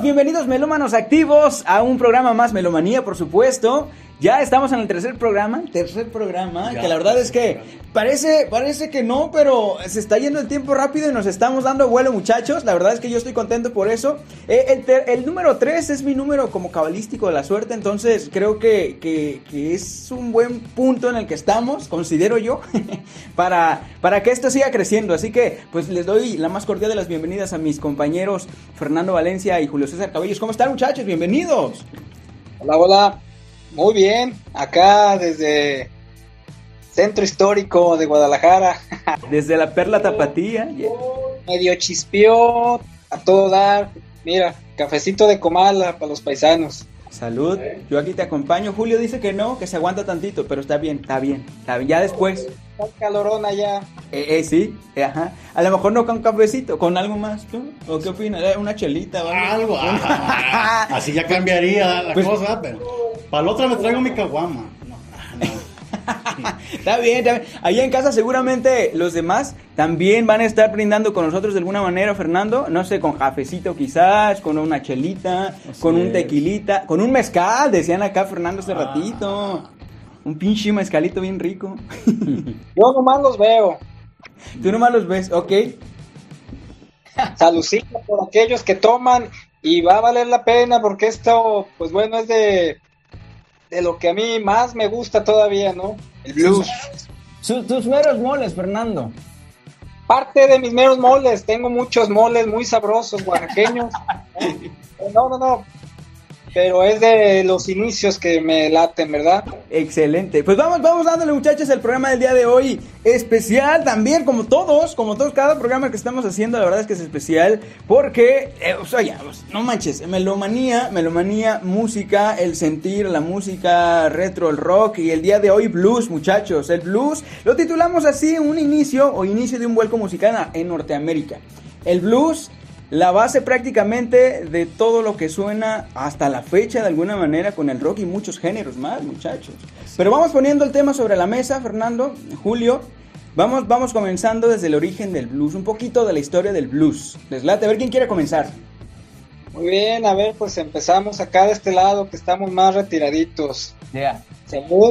bienvenidos melómanos activos a un programa más, Melomanía, por supuesto. Ya estamos en el tercer programa, ya, que la verdad es que parece que no, pero se está yendo el tiempo rápido y nos estamos dando vuelo, muchachos. La verdad es que yo estoy contento por eso. El número 3 es mi número como cabalístico de la suerte, entonces creo que es un buen punto en el que estamos, considero yo, para que esto siga creciendo. Así que pues les doy la más cordial de las bienvenidas a mis compañeros Fernando Valencia y Julio César Cabellos. ¿Cómo están, muchachos? Bienvenidos. Hola, hola. Muy bien, acá desde Centro Histórico de Guadalajara. Desde la Perla Tapatía. Medio chispió a todo dar. Mira, cafecito de Comala para los paisanos. Salud, yo aquí te acompaño. Julio dice que no, que se aguanta tantito, pero está bien. Ya después. Está calorón allá. Sí, ajá. A lo mejor no con cafecito, con algo más, ¿tú? ¿O qué opinas? ¿Una chelita o algo? Así ya cambiaría la pues, cosa, pero para la otra me traigo mi caguama. No. Está bien. Allá en casa seguramente los demás también van a estar brindando con nosotros de alguna manera, Fernando. No sé, con cafecito quizás, con una chelita, con un tequilita, con un mezcal, decían acá Fernando hace ratito. Un pinche mezcalito bien rico. Yo nomás los veo. Tú nomás los ves, ok. Saludcita por aquellos que toman y va a valer la pena porque esto, pues bueno, es de lo que a mí más me gusta todavía, ¿no? El blues. Tus meros moles, Fernando. Parte de mis meros moles, tengo muchos moles muy sabrosos, oaxaqueños. No. Pero es de los inicios que me laten, ¿verdad? Excelente. Pues vamos dándole, muchachos, el programa del día de hoy especial también, como todos, cada programa que estamos haciendo, la verdad es que es especial porque, no manches, melomanía, música, el sentir, la música retro, el rock, y el día de hoy blues, muchachos. El blues lo titulamos así, un inicio de un vuelco musical en Norteamérica. El blues, la base prácticamente de todo lo que suena hasta la fecha de alguna manera con el rock y muchos géneros más, muchachos. Pero vamos poniendo el tema sobre la mesa, Fernando, Julio. Vamos comenzando desde el origen del blues, un poquito de la historia del blues. Les late, a ver quién quiere comenzar. Muy bien, a ver, pues empezamos acá de este lado que estamos más retiraditos. Ya. Salud,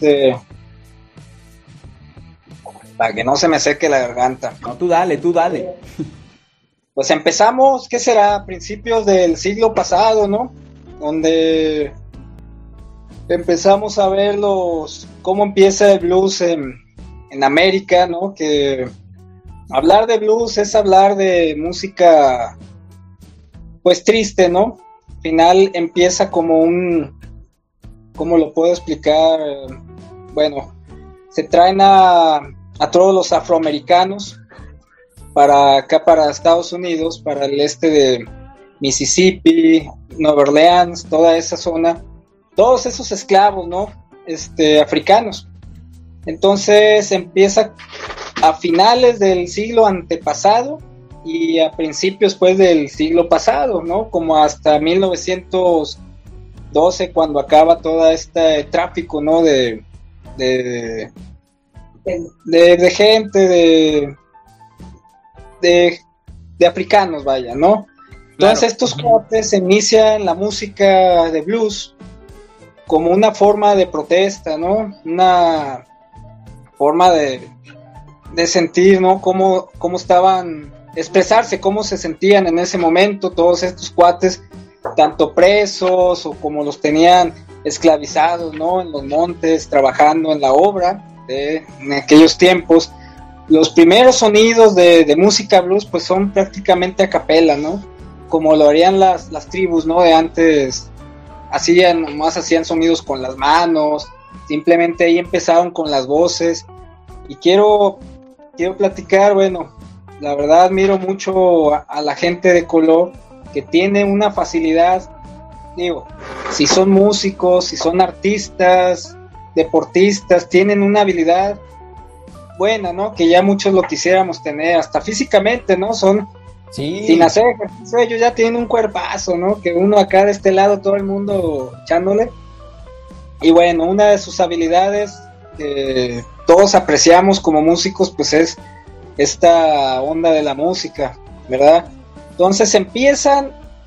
para que no se me seque la garganta. No, tú dale. Pues empezamos, ¿qué será? A principios del siglo pasado, ¿no? Donde empezamos a ver cómo empieza el blues en América, ¿no? Que hablar de blues es hablar de música, pues triste, ¿no? Al final empieza como ¿cómo lo puedo explicar? Bueno, se traen a todos los afroamericanos para Estados Unidos, para el este de Mississippi, Nueva Orleans, toda esa zona, todos esos esclavos, ¿no? Africanos. Entonces empieza a finales del siglo antepasado y a principios pues del siglo pasado, ¿no? Como hasta 1912, cuando acaba todo este tráfico, ¿no? De gente, de africanos, vaya, ¿no? Entonces claro. Estos cuates inician la música de blues como una forma de protesta, ¿no? Una forma de sentir, ¿no? Cómo estaban, expresarse, cómo se sentían en ese momento todos estos cuates, tanto presos o como los tenían esclavizados, ¿no? En los montes, trabajando en la obra en aquellos tiempos. Los primeros sonidos de música blues pues son prácticamente a capela, ¿no? Como lo harían las tribus, ¿no? De antes, hacían sonidos con las manos, simplemente ahí empezaron con las voces. Y quiero platicar, bueno, la verdad admiro mucho a la gente de color que tiene una facilidad, digo, si son músicos, si son artistas, deportistas, tienen una habilidad buena, ¿no? Que ya muchos lo quisiéramos tener, hasta físicamente, ¿no? Sin hacer ejercicio, ellos ya tienen un cuerpazo, ¿no? Que uno acá de este lado, todo el mundo echándole. Y bueno, una de sus habilidades que todos apreciamos como músicos, pues es esta onda de la música, ¿verdad? Entonces empiezan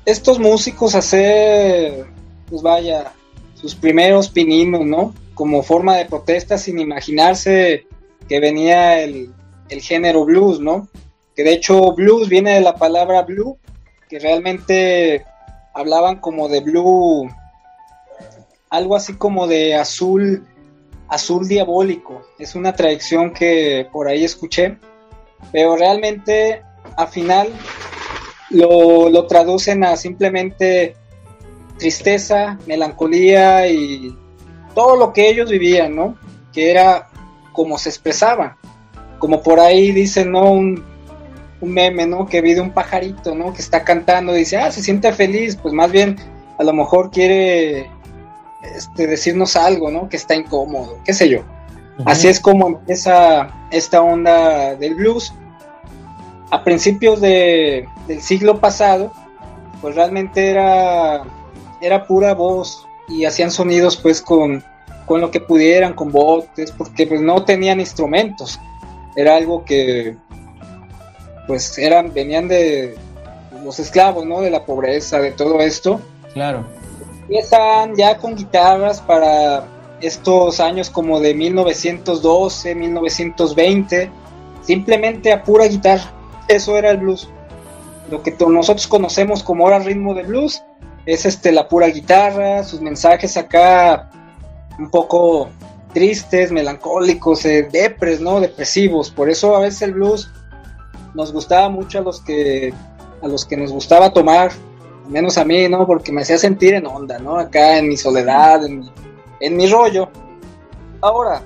estos músicos hacer, pues vaya, sus primeros pininos, ¿no? Como forma de protesta sin imaginarse que venía el género blues, ¿no? Que de hecho blues viene de la palabra blue, que realmente hablaban como de blue, algo así como de azul diabólico. Es una tradición que por ahí escuché, pero realmente al final lo traducen a simplemente tristeza, melancolía y todo lo que ellos vivían, ¿no? Que era como se expresaban, como por ahí dicen, ¿no? Un meme, ¿no? Que vi de un pajarito, ¿no? Que está cantando y dice, se siente feliz, pues más bien a lo mejor quiere decirnos algo, ¿no? Que está incómodo, qué sé yo. Uh-huh. Así es como empieza esta onda del blues. A principios del siglo pasado, pues realmente era pura voz y hacían sonidos pues con lo que pudieran, con botes, porque pues no tenían instrumentos. Era algo que pues venían de los esclavos, ¿no? De la pobreza, de todo esto. Claro. Empiezan ya con guitarras para estos años como de 1912, 1920, simplemente a pura guitarra. Eso era el blues. Lo que nosotros conocemos como ahora ritmo de blues es la pura guitarra, sus mensajes acá un poco tristes, melancólicos, depres, ¿no? Depresivos. Por eso a veces el blues nos gustaba mucho a los que nos gustaba tomar, al menos a mí, ¿no? Porque me hacía sentir en onda, ¿no? Acá en mi soledad, en mi rollo. Ahora,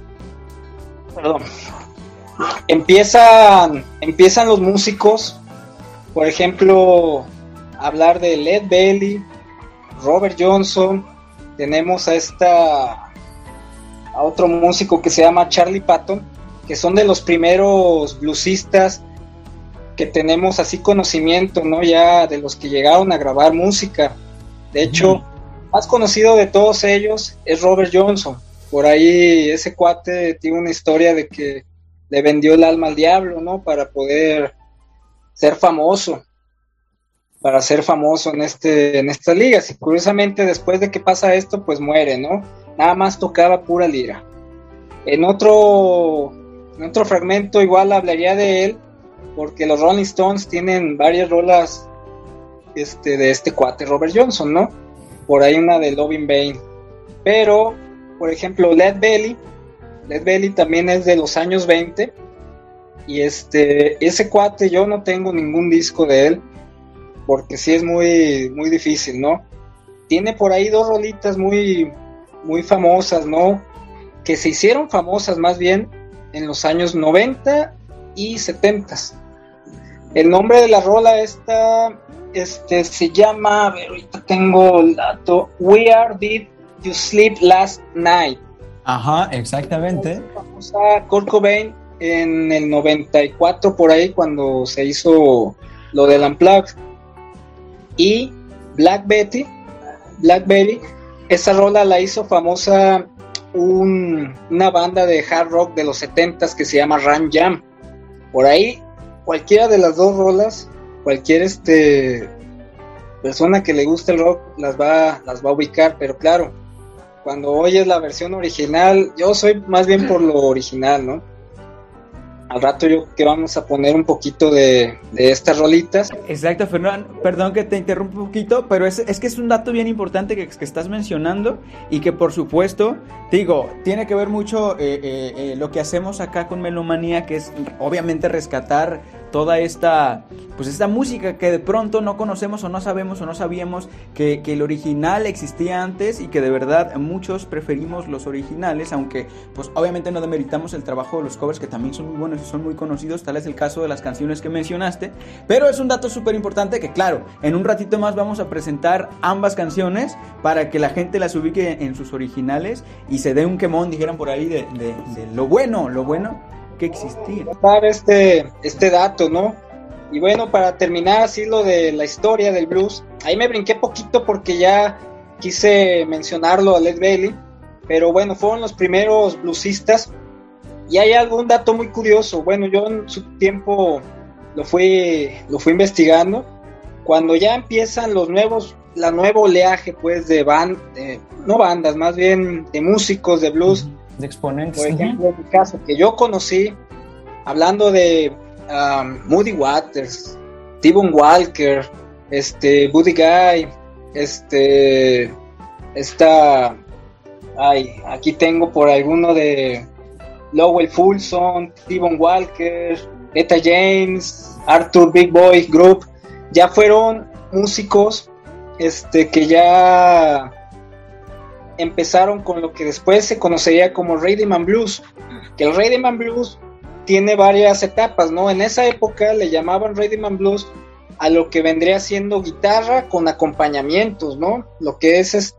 empiezan los músicos, por ejemplo, a hablar de Led Belly, Robert Johnson. Tenemos a otro músico que se llama Charlie Patton, que son de los primeros bluesistas que tenemos así conocimiento, ¿no? Ya de los que llegaron a grabar música. De hecho, más conocido de todos ellos es Robert Johnson. Por ahí ese cuate tiene una historia de que le vendió el alma al diablo, ¿no? Para poder ser famoso. Para ser famoso en estas ligas. Y curiosamente después de que pasa esto, pues muere, ¿no? Nada más tocaba pura lira. En otro fragmento igual hablaría de él, porque los Rolling Stones tienen varias rolas de este cuate Robert Johnson, ¿no? Por ahí una de Love in Vain. Pero, por ejemplo, Led Belly también es de los años 20. Y ese cuate yo no tengo ningún disco de él, porque sí es muy, muy difícil, ¿no? Tiene por ahí dos rolitas muy, muy famosas, ¿no? Que se hicieron famosas más bien en los años 90 y 70. El nombre de la rola se llama, a ver, ahorita tengo el dato, Where Did You Sleep Last Night? Ajá, exactamente. Famosa Kurt Cobain en el 94 por ahí, cuando se hizo lo del Unplugged. Y Black Betty, esa rola la hizo famosa una banda de hard rock de los 70s que se llama Ram Jam. Por ahí, cualquiera de las dos rolas, cualquier persona que le guste el rock las va a ubicar, pero claro, cuando oyes la versión original, yo soy más bien por lo original, ¿no? Al rato yo que vamos a poner un poquito de estas rolitas. Exacto, Fernando, perdón que te interrumpa un poquito, pero es que es un dato bien importante que estás mencionando y que por supuesto, digo, tiene que ver mucho lo que hacemos acá con Melomanía, que es obviamente rescatar toda esta música que de pronto no conocemos o no sabemos o no sabíamos que el original existía antes y que de verdad muchos preferimos los originales, aunque pues obviamente no demeritamos el trabajo de los covers, que también son muy buenos y son muy conocidos, tal es el caso de las canciones que mencionaste, pero es un dato súper importante que claro, en un ratito más vamos a presentar ambas canciones para que la gente las ubique en sus originales y se dé un quemón, dijeran por ahí, de lo bueno que existía. Este dato, ¿no? Y bueno, para terminar así lo de la historia del blues, ahí me brinqué poquito porque ya quise mencionarlo a Led Belly, pero bueno, fueron los primeros bluesistas. Y hay algún dato muy curioso. Bueno, yo en su tiempo lo fui investigando cuando ya empiezan la nuevo oleaje, pues, no bandas, más bien de músicos de blues, de exponentes. Por ejemplo, en mi caso, que yo conocí, hablando de Muddy Waters, T-Bone Walker, Buddy Guy, aquí tengo por alguno de Lowell Fulson, T-Bone Walker, Etta James, Arthur Big Boy Group, ya fueron músicos que ya empezaron con lo que después se conocería como Rhythm and Blues, que el Rhythm and Blues tiene varias etapas, ¿no? En esa época le llamaban Rhythm and Blues a lo que vendría siendo guitarra con acompañamientos, ¿no? Lo que es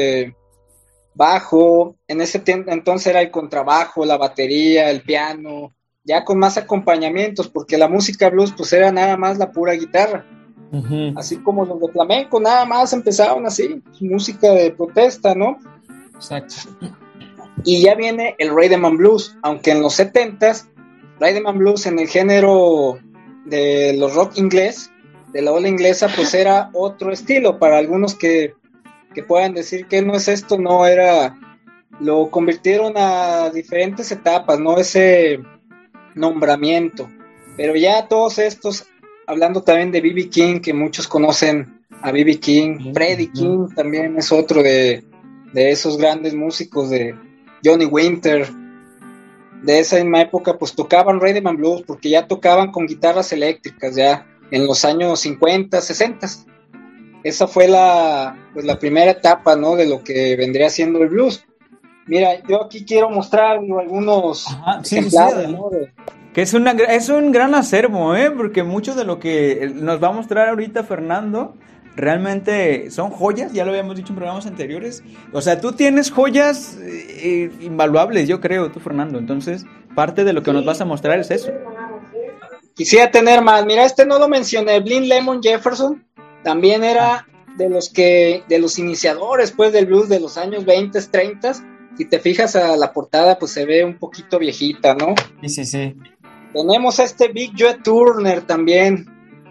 bajo, en ese entonces era el contrabajo, la batería, el piano, ya con más acompañamientos, porque la música blues pues era nada más la pura guitarra. Uh-huh. Así como los de flamenco, nada más empezaron así, música de protesta, ¿no? Exacto. Y ya viene el Rhythm and Blues, aunque en los 70s, Rhythm and Blues en el género de los rock inglés, de la ola inglesa, pues era otro estilo. Para algunos que puedan decir que no es esto, no era, lo convirtieron a diferentes etapas, ¿no? Ese nombramiento. Pero ya todos estos, hablando también de B.B. King, que muchos conocen a B.B. King, Freddie King también es otro de esos grandes músicos, de Johnny Winter, de esa misma época, pues tocaban Rhythm and Blues, porque ya tocaban con guitarras eléctricas, ya en los años 50, 60. Esa fue la primera etapa, ¿no? De lo que vendría siendo el blues. Mira, yo aquí quiero mostrar algunos ejemplares, sí. ¿No? Que es un gran acervo, porque mucho de lo que nos va a mostrar ahorita Fernando realmente son joyas, ya lo habíamos dicho en programas anteriores. O sea, tú tienes joyas invaluables, yo creo, tú, Fernando. Entonces, parte de lo que nos vas a mostrar es eso. Quisiera tener más. Mira, no lo mencioné, Blind Lemon Jefferson también era de los iniciadores, pues, del blues de los años 20, 30. Si te fijas a la portada, pues se ve un poquito viejita, ¿no? Sí. Tenemos Big Joe Turner también.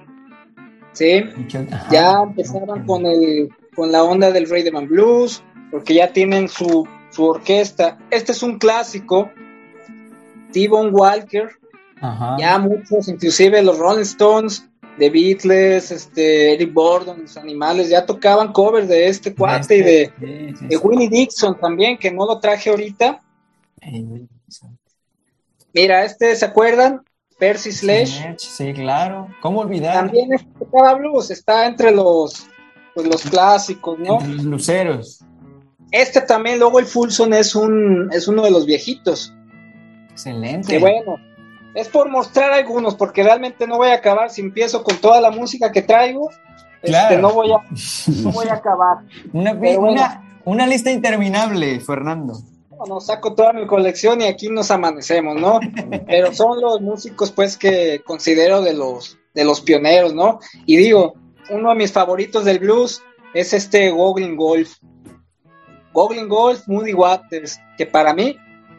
Sí, ya empezaron con la onda del Rhythm and Blues, porque ya tienen su orquesta. Este es un clásico, T-Bone Walker. Ajá. Ya muchos, inclusive los Rolling Stones, The Beatles, Eric Burdon, los Animales, ya tocaban covers de este cuate y de Willie Dixon también, que no lo traje ahorita. Mira, ¿se acuerdan? Percy Sledge. Sí, claro. ¿Cómo olvidar? También tocaba blues, está entre los clásicos, ¿no? Entre los bluseros. También, luego el Fulson es uno de los viejitos. Excelente. Que bueno, es por mostrar algunos, porque realmente no voy a acabar si empiezo con toda la música que traigo. Claro. No voy a acabar. Una lista interminable, Fernando. No, saco toda mi colección y aquí nos amanecemos, ¿no? Pero son los músicos, pues, que considero de los pioneros, ¿no? Y digo, uno de mis favoritos del blues es Goblin Golf. Goblin Golf, Muddy Waters, que para mí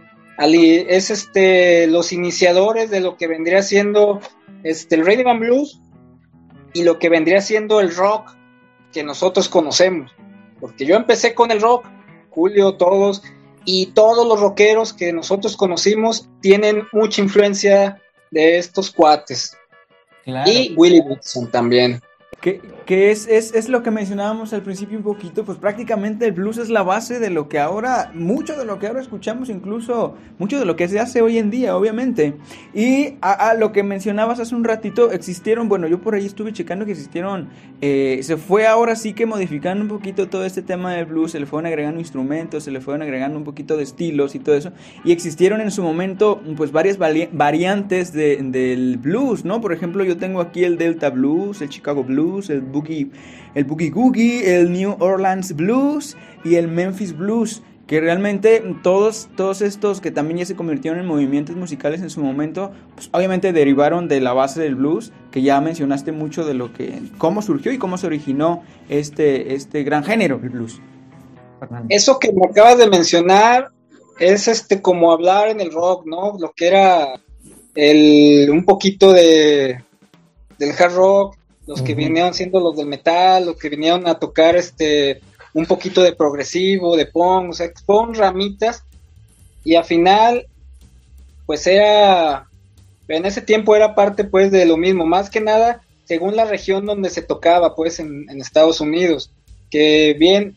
es los iniciadores de lo que vendría siendo el Rhythm and Blues y lo que vendría siendo el rock que nosotros conocemos. Porque yo empecé con el rock, Julio, todos, y todos los rockeros que nosotros conocimos tienen mucha influencia de estos cuates. Claro. Y Willie Dixon también. Que es lo que mencionábamos al principio un poquito, pues prácticamente el blues es la base de lo que ahora, mucho de lo que ahora escuchamos, incluso mucho de lo que se hace hoy en día, obviamente. Y a lo que mencionabas hace un ratito, existieron, bueno, yo por ahí estuve checando que existieron, se fue ahora sí que modificando un poquito todo este tema del blues, se le fueron agregando instrumentos, se le fueron agregando un poquito de estilos y todo eso, y existieron en su momento pues varias variantes del blues, ¿no? Por ejemplo, yo tengo aquí el Delta Blues, el Chicago Blues, el Boogie Googie, el New Orleans Blues y el Memphis Blues, que realmente todos estos que también ya se convirtieron en movimientos musicales en su momento, pues obviamente derivaron de la base del blues, que ya mencionaste mucho de cómo surgió y cómo se originó este gran género, el blues. Fernando. Eso que me acabas de mencionar es como hablar en el rock, ¿no? Lo que era un poquito del hard rock, los que vinieron siendo los del metal, los que vinieron a tocar un poquito de progresivo, de punk, o sea, fueron ramitas, y al final, pues en ese tiempo era parte pues de lo mismo, más que nada, según la región donde se tocaba, pues en Estados Unidos, que bien,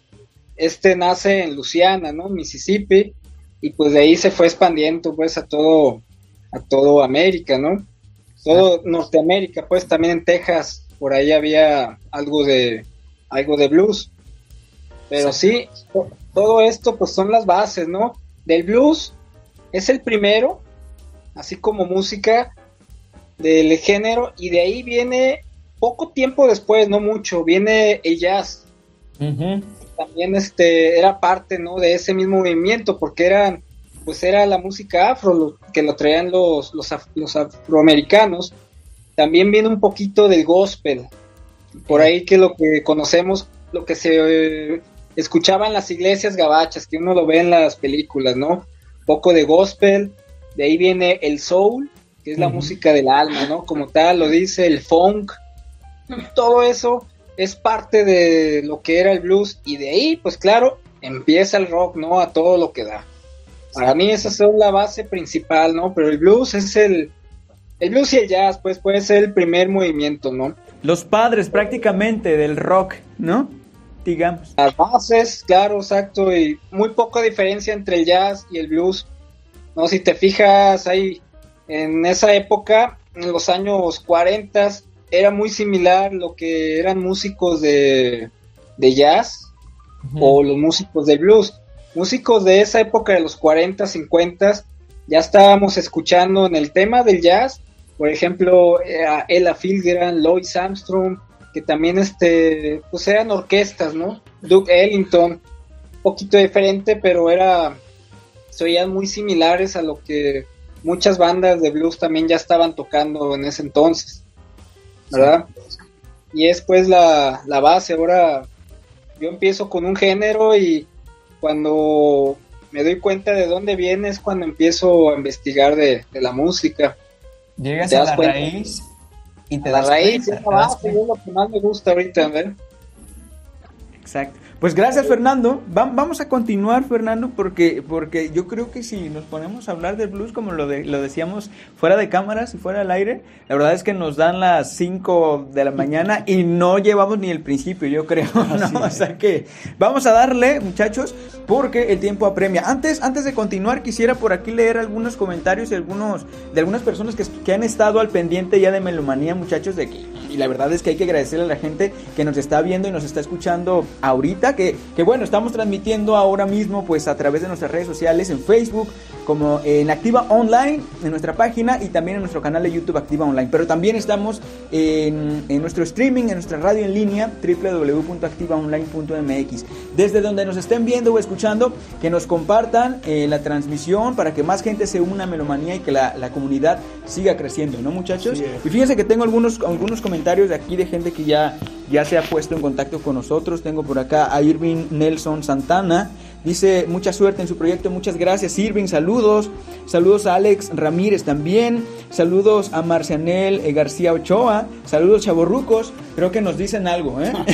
nace en Luisiana, ¿no? Mississippi, y pues de ahí se fue expandiendo pues a todo América, ¿no? Todo Norteamérica, pues también en Texas, por ahí había algo de blues. Pero sí, todo esto pues son las bases, ¿no? Del blues es el primero, así como música del género, y de ahí viene poco tiempo después, no mucho, viene el jazz. Uh-huh. También era parte, ¿no?, de ese mismo movimiento, porque era la música afro que lo traían los afroamericanos. También viene un poquito del gospel, por ahí que lo que conocemos, lo que se escuchaba en las iglesias gabachas, que uno lo ve en las películas, ¿no? Poco de gospel, de ahí viene el soul, que es la música del alma, ¿no? Como tal, lo dice el funk, todo eso es parte de lo que era el blues, y de ahí, pues claro, empieza el rock, ¿no? A todo lo que da. Para mí esa es la base principal, ¿no? Pero el blues es el blues y el jazz, pues puede ser el primer movimiento, ¿no? Los padres prácticamente del rock, ¿no? Digamos. Las bases, claro, exacto, y muy poca diferencia entre el jazz y el blues, ¿no? Si te fijas ahí, en esa época, en los años 40, era muy similar lo que eran músicos de jazz, uh-huh, o los músicos de blues. Músicos de esa época de los 40, 50, ya estábamos escuchando en el tema del jazz, por ejemplo, a Ella Fitzgerald, Louis Armstrong, que también pues eran orquestas, ¿no? Duke Ellington, un poquito diferente, pero se oían muy similares a lo que muchas bandas de blues también ya estaban tocando en ese entonces, ¿verdad? Sí. Y es pues la base. Ahora yo empiezo con un género, y cuando me doy cuenta de dónde viene es cuando empiezo a investigar de la música. Llegas a la raíz y te das raíz, es la base, es lo que más me gusta ahorita, ¿ver? Exacto. Pues gracias, Fernando. Vamos a continuar, Fernando, porque yo creo que si nos ponemos a hablar del blues, como lo decíamos fuera de cámaras y fuera del aire, la verdad es que nos dan las 5 de la mañana y no llevamos ni el principio, yo creo, ¿no? O sea que vamos a darle, muchachos, porque el tiempo apremia. Antes de continuar, quisiera por aquí leer algunos comentarios de algunas personas que han estado al pendiente ya de Melomanía, muchachos, y la verdad es que hay que agradecerle a la gente que nos está viendo y nos está escuchando ahorita, que bueno, estamos transmitiendo ahora mismo pues a través de nuestras redes sociales, en Facebook, como en Activa Online, en nuestra página, y también en nuestro canal de YouTube Activa Online, pero también estamos en nuestro streaming, en nuestra radio en línea, www.activaonline.mx. Desde donde nos estén viendo o escuchando, que nos compartan la transmisión para que más gente se una a Melomanía y que la comunidad siga creciendo, ¿no, muchachos? Sí. Y fíjense que tengo algunos comentarios de aquí de gente que ya se ha puesto en contacto con nosotros. Tengo por acá a Irving Nelson Santana. Dice, mucha suerte en su proyecto, muchas gracias, Irving, saludos a Alex Ramírez también, saludos a Marcianel García Ochoa, saludos chavorrucos, creo que nos dicen algo, ¿eh?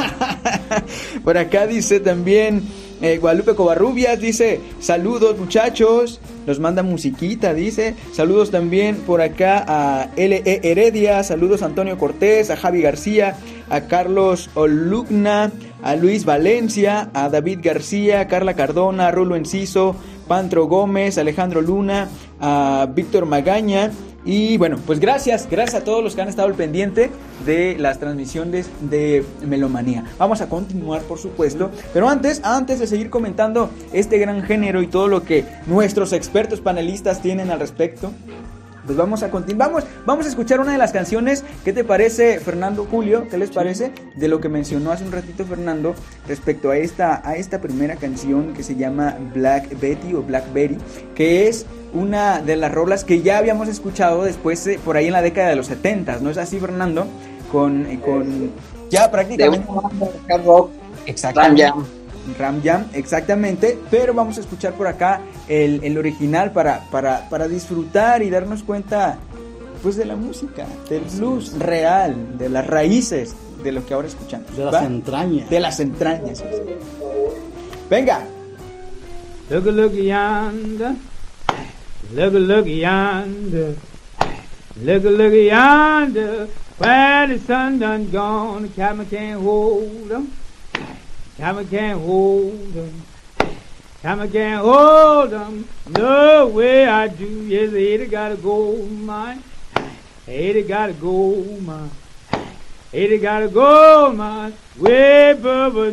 Por acá dice también Guadalupe Covarrubias, dice, saludos muchachos, nos manda musiquita, dice, saludos también por acá a L.E. Heredia, saludos a Antonio Cortés, a Javi García, a Carlos Olugna, a Luis Valencia, a David García, a Carla Cardona, a Rulo Enciso, Pantro Gómez, Alejandro Luna, a Víctor Magaña. Y bueno, pues gracias a todos los que han estado al pendiente de las transmisiones de Melomanía. Vamos a continuar, por supuesto, pero antes de seguir comentando este gran género y todo lo que nuestros expertos panelistas tienen al respecto, pues vamos a continuar, vamos a escuchar una de las canciones. ¿Qué te parece, Fernando, Julio? ¿Qué les parece de lo que mencionó hace un ratito Fernando respecto a esta primera canción que se llama Black Betty o Blackberry, que es una de las rolas que ya habíamos escuchado después por ahí en la década de los 70, ¿no es así, Fernando? Con ya prácticamente de rock, exactamente. Ram Jam, exactamente, pero vamos a escuchar por acá el original para disfrutar y darnos cuenta pues de la música, del blues real, de las raíces de lo que ahora escuchamos. De las entrañas. De las entrañas. Venga. Look, look yonder. Look yonder. Look yonder. Where the sun done gone, the cabin can't hold 'em. Cabin can't hold 'em. Cabin can't hold 'em. No way I do. Yes, Ada got a gold mine. Ada got a gold mine. Ada got a gold mine way above her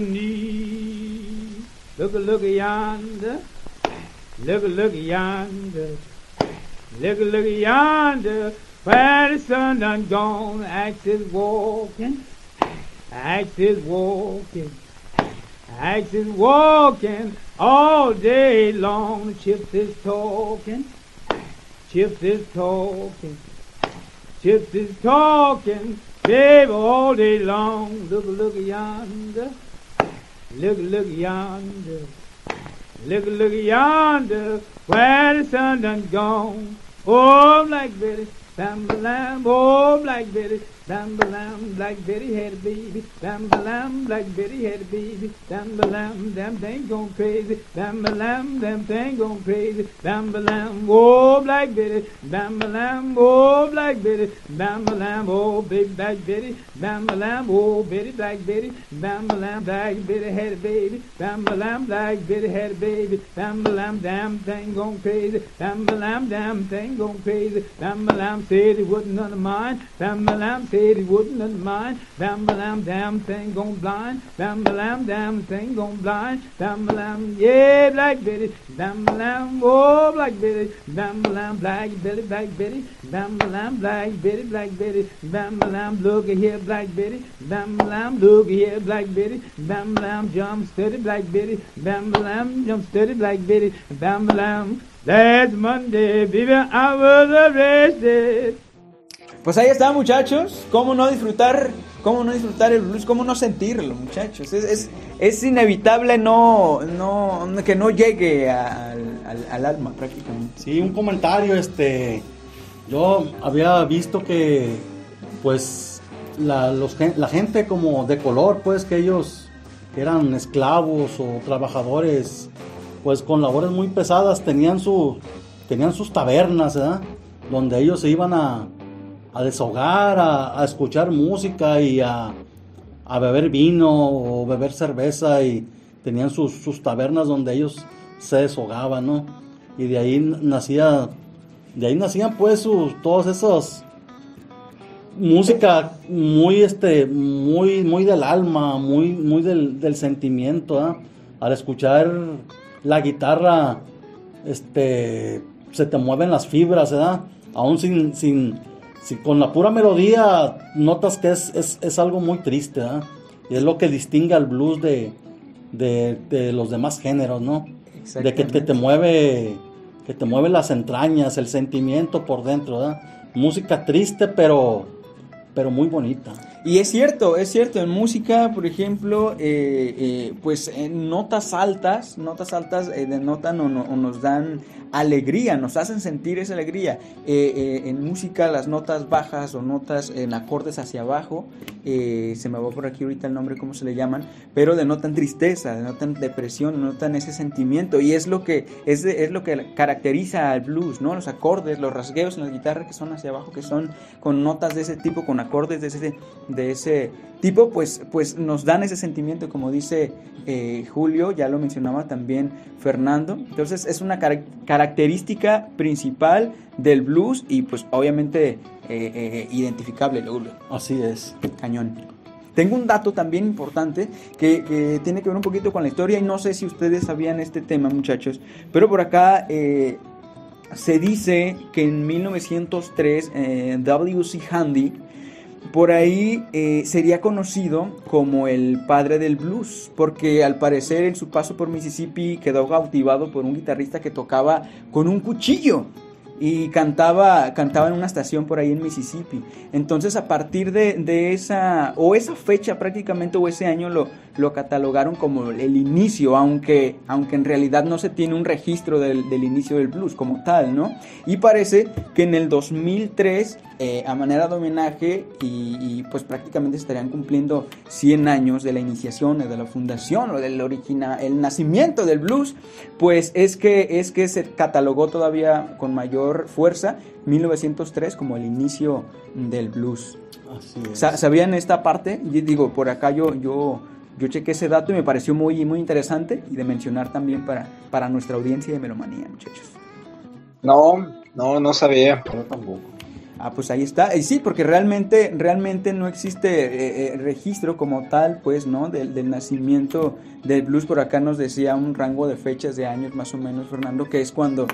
knee. Look yonder. Look yonder. Look yonder. Where the sun done gone, axe is walking. Axe is walking. Axe is walking all day long. The chips is talking. Chips is talking. Chips is talking, baby, all day long. Look yonder. Look yonder. Look yonder. Where the sun done gone. Oh, Black Betty, bam-ba-lam. Oh, Black Betty, bam-ba-lam. Black Betty had a baby. Bam-ba-lam. Black Betty had a baby. Bam-ba-lam. Them thing gone crazy. Bam-ba-lam. Them thing gone crazy. Bam-ba-lam. Oh, Black Betty. Bam-ba-lam. Oh, Black Betty. Bam-ba-lam. Oh, baby Black Betty. Bam-ba-lam. Oh, Betty Black Betty. Bam-ba-lam. Black Betty had a baby. Bam-ba-lam. Black Betty had a baby. Bam-ba-lam. Damn thing gone crazy. Bam-ba-lam. Damn thing gone crazy. Bam-ba-lam said he wasn't none of mine. Bam-ba-lam said he wasn't none of mine. Bam-ba-lam. Damn thing gone blind. Bam-ba-lam. Damn thing gone blind. Bam-ba-lam. Yeah, Black Betty. Bam-ba-lam. Oh, Black Betty. Bam-ba-lam. Black Betty. Black Betty. Bam-ba-lam. Black Betty. Black Betty. Bam-ba-lam. Look here, Black Betty. Bam-ba-lam. Look here, Black Betty. Bam-ba-lam. Jump steady, Black Betty. Bam-ba-lam. Jump steady, Black Betty. Bam-ba-lam. Last Monday, baby, I was arrested. Pues ahí está, muchachos. ¿Cómo no disfrutar el blues? ¿Cómo no sentirlo, muchachos? Es inevitable que no llegue al alma, prácticamente. Sí, un comentario, yo había visto que, pues, la gente como de color, pues, que ellos eran esclavos o trabajadores, pues, con labores muy pesadas, tenían sus tabernas, ¿verdad? Donde ellos se iban a desahogar, a escuchar música y a beber vino o beber cerveza, y tenían sus tabernas donde ellos se desahogaban, ¿no? Y de ahí nacían pues todos esos música muy del alma, muy del sentimiento, ¿eh? Al escuchar la guitarra, se te mueven las fibras, ¿verdad? Aún sin con la pura melodía notas que es algo muy triste, ¿verdad? Y es lo que distingue al blues de los demás géneros, ¿no? De que te mueve las entrañas, el sentimiento por dentro, ¿verdad? Música triste, pero muy bonita. Y es cierto, en música, por ejemplo, pues notas altas denotan o nos dan alegría, nos hacen sentir esa alegría. En música las notas bajas o notas en acordes hacia abajo, se me va por aquí ahorita el nombre, cómo se le llaman, pero denotan tristeza, denotan depresión, denotan ese sentimiento, y es lo que caracteriza al blues, ¿no? Los acordes, los rasgueos en la guitarra que son hacia abajo, que son con notas de ese tipo, con acordes de ese tipo, pues nos dan ese sentimiento, como dice Julio, ya lo mencionaba también Fernando. Entonces es una característica principal del blues y pues obviamente identificable, luego. Así es. Cañón. Tengo un dato también importante que tiene que ver un poquito con la historia, y no sé si ustedes sabían este tema, muchachos, pero por acá se dice que en 1903 W.C. Handy por ahí sería conocido como el padre del blues, porque al parecer en su paso por Mississippi quedó cautivado por un guitarrista que tocaba con un cuchillo y cantaba en una estación por ahí en Mississippi. Entonces a partir de esa fecha prácticamente, o ese año, lo catalogaron como el inicio, aunque en realidad no se tiene un registro del inicio del blues como tal, ¿no? Y parece que en el 2003, a manera de homenaje y pues prácticamente estarían cumpliendo 100 años de la iniciación, de la fundación o del el nacimiento del blues, pues es que se catalogó todavía con mayor fuerza 1903 como el inicio del blues. Así es. ¿Sabían esta parte? Digo, por acá yo chequé ese dato y me pareció muy, muy interesante y de mencionar también para nuestra audiencia de Melomanía, muchachos. No sabía. Yo tampoco. Pues ahí está. Y sí, porque realmente no existe registro como tal, pues, ¿no? Del nacimiento del blues. Por acá nos decía un rango de fechas de años más o menos, Fernando, que es cuando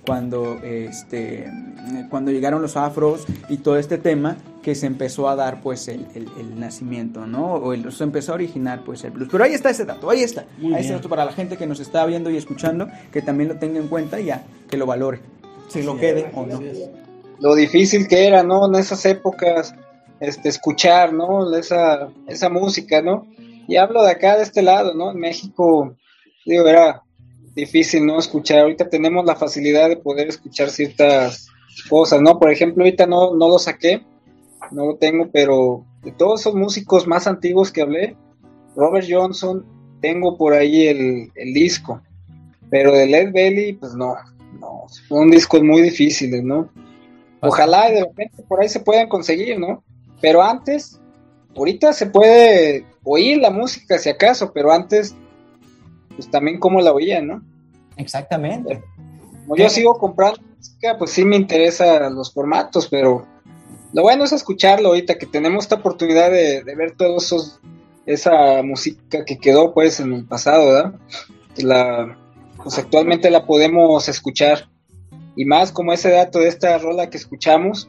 llegaron los afros y todo este tema, que se empezó a dar pues el nacimiento, ¿no? Se empezó a originar pues el blues. Pero ahí está ese dato, ahí está ese dato para la gente que nos está viendo y escuchando, que también lo tenga en cuenta y ya, que lo valore, si lo quede o no. Lo difícil que era, ¿no? En esas épocas, escuchar, ¿no? Esa música, ¿no? Y hablo de acá, de este lado, ¿no? En México, digo, era difícil, ¿no? Escuchar. Ahorita tenemos la facilidad de poder escuchar ciertas cosas, ¿no? Por ejemplo, ahorita no lo saqué, no lo tengo, pero de todos esos músicos más antiguos que hablé, Robert Johnson, tengo por ahí el disco, pero de Lead Belly, pues no, son discos muy difíciles, ¿no? Ojalá y de repente por ahí se puedan conseguir, ¿no? Pero antes, ahorita se puede oír la música si acaso, pero antes, pues también cómo la oían, ¿no? Exactamente. Como yo sigo comprando música, pues sí me interesan los formatos, pero lo bueno es escucharlo ahorita, que tenemos esta oportunidad de ver todos esa música que quedó pues en el pasado, ¿verdad? Pues actualmente la podemos escuchar. Y más como ese dato de esta rola que escuchamos,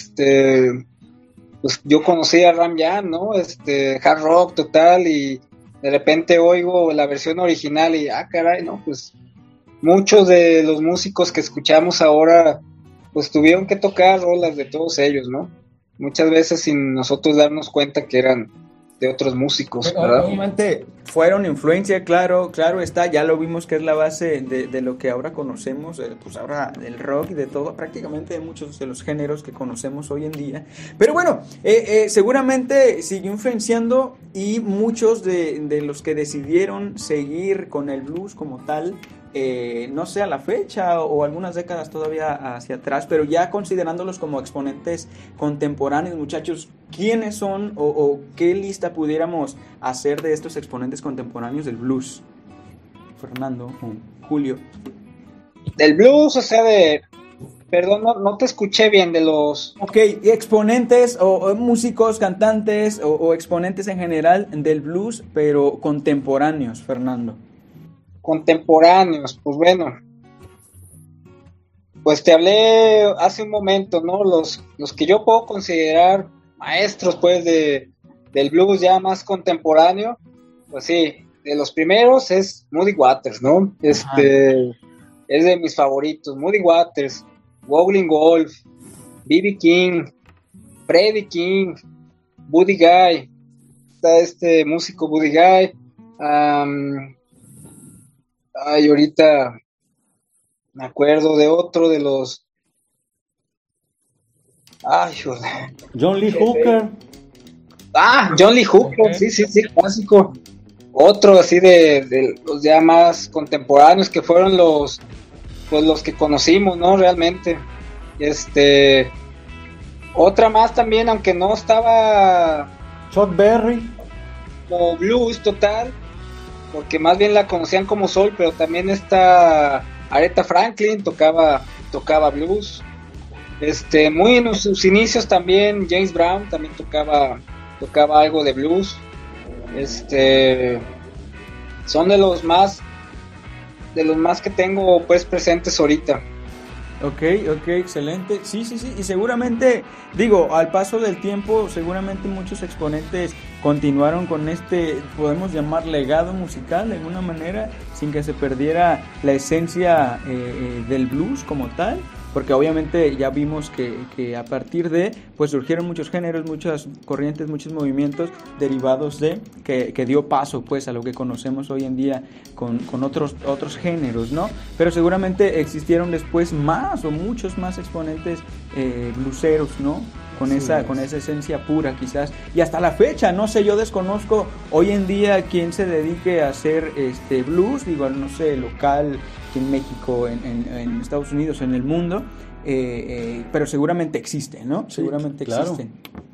pues yo conocí a Ram Jam, ¿no? Hard rock total, y de repente oigo la versión original y caray, ¿no? Pues muchos de los músicos que escuchamos ahora, pues tuvieron que tocar rolas de todos ellos, ¿no? Muchas veces sin nosotros darnos cuenta que eran de otros músicos, ¿verdad? Obviamente fueron influencia, claro está, ya lo vimos que es la base de lo que ahora conocemos, pues ahora del rock y de todo, prácticamente de muchos de los géneros que conocemos hoy en día, pero bueno, seguramente siguió influenciando, y muchos de los que decidieron seguir con el blues como tal, no sé a la fecha o algunas décadas todavía hacia atrás, pero ya considerándolos como exponentes contemporáneos, muchachos, ¿quiénes son o qué lista pudiéramos hacer de estos exponentes contemporáneos del blues? Fernando, Julio. Del blues, o sea, perdón, no te escuché bien, de los... Ok, exponentes o músicos, cantantes o exponentes en general del blues, pero contemporáneos, Fernando. Contemporáneos, pues bueno, pues te hablé hace un momento, ¿no? Los que yo puedo considerar maestros, pues, del blues ya más contemporáneo, pues sí, de los primeros es Muddy Waters, ¿no? Es de mis favoritos, Muddy Waters, Howlin' Wolf, B.B. King, Freddie King, Buddy Guy, está músico Buddy Guy, ahorita me acuerdo de otro de los... John Lee Hooker. John Lee Hooker, sí, clásico. Otro así de los ya más contemporáneos, que fueron los que conocimos, ¿no? Realmente. Otra más también, aunque no estaba... Chuck Berry. Como blues total, porque más bien la conocían como soul, pero también está Aretha Franklin tocaba blues. Muy en sus inicios también James Brown también tocaba algo de blues. Son de los más que tengo pues presentes ahorita. Ok, excelente. Sí, y seguramente, digo, al paso del tiempo, seguramente muchos exponentes continuaron con podemos llamar legado musical de alguna manera, sin que se perdiera la esencia del blues como tal. porque obviamente ya vimos que a partir de, pues surgieron muchos géneros, muchas corrientes, muchos movimientos derivados de, que dio paso pues a lo que conocemos hoy en día con otros géneros, ¿no? Pero seguramente existieron después más o muchos más exponentes blueseros, ¿no? Con esa esencia pura quizás, y hasta la fecha, no sé, yo desconozco hoy en día quién se dedique a hacer blues, digo, no sé, local aquí en México, en Estados Unidos, en el mundo, pero seguramente existe, ¿no? Sí, seguramente claro. existen.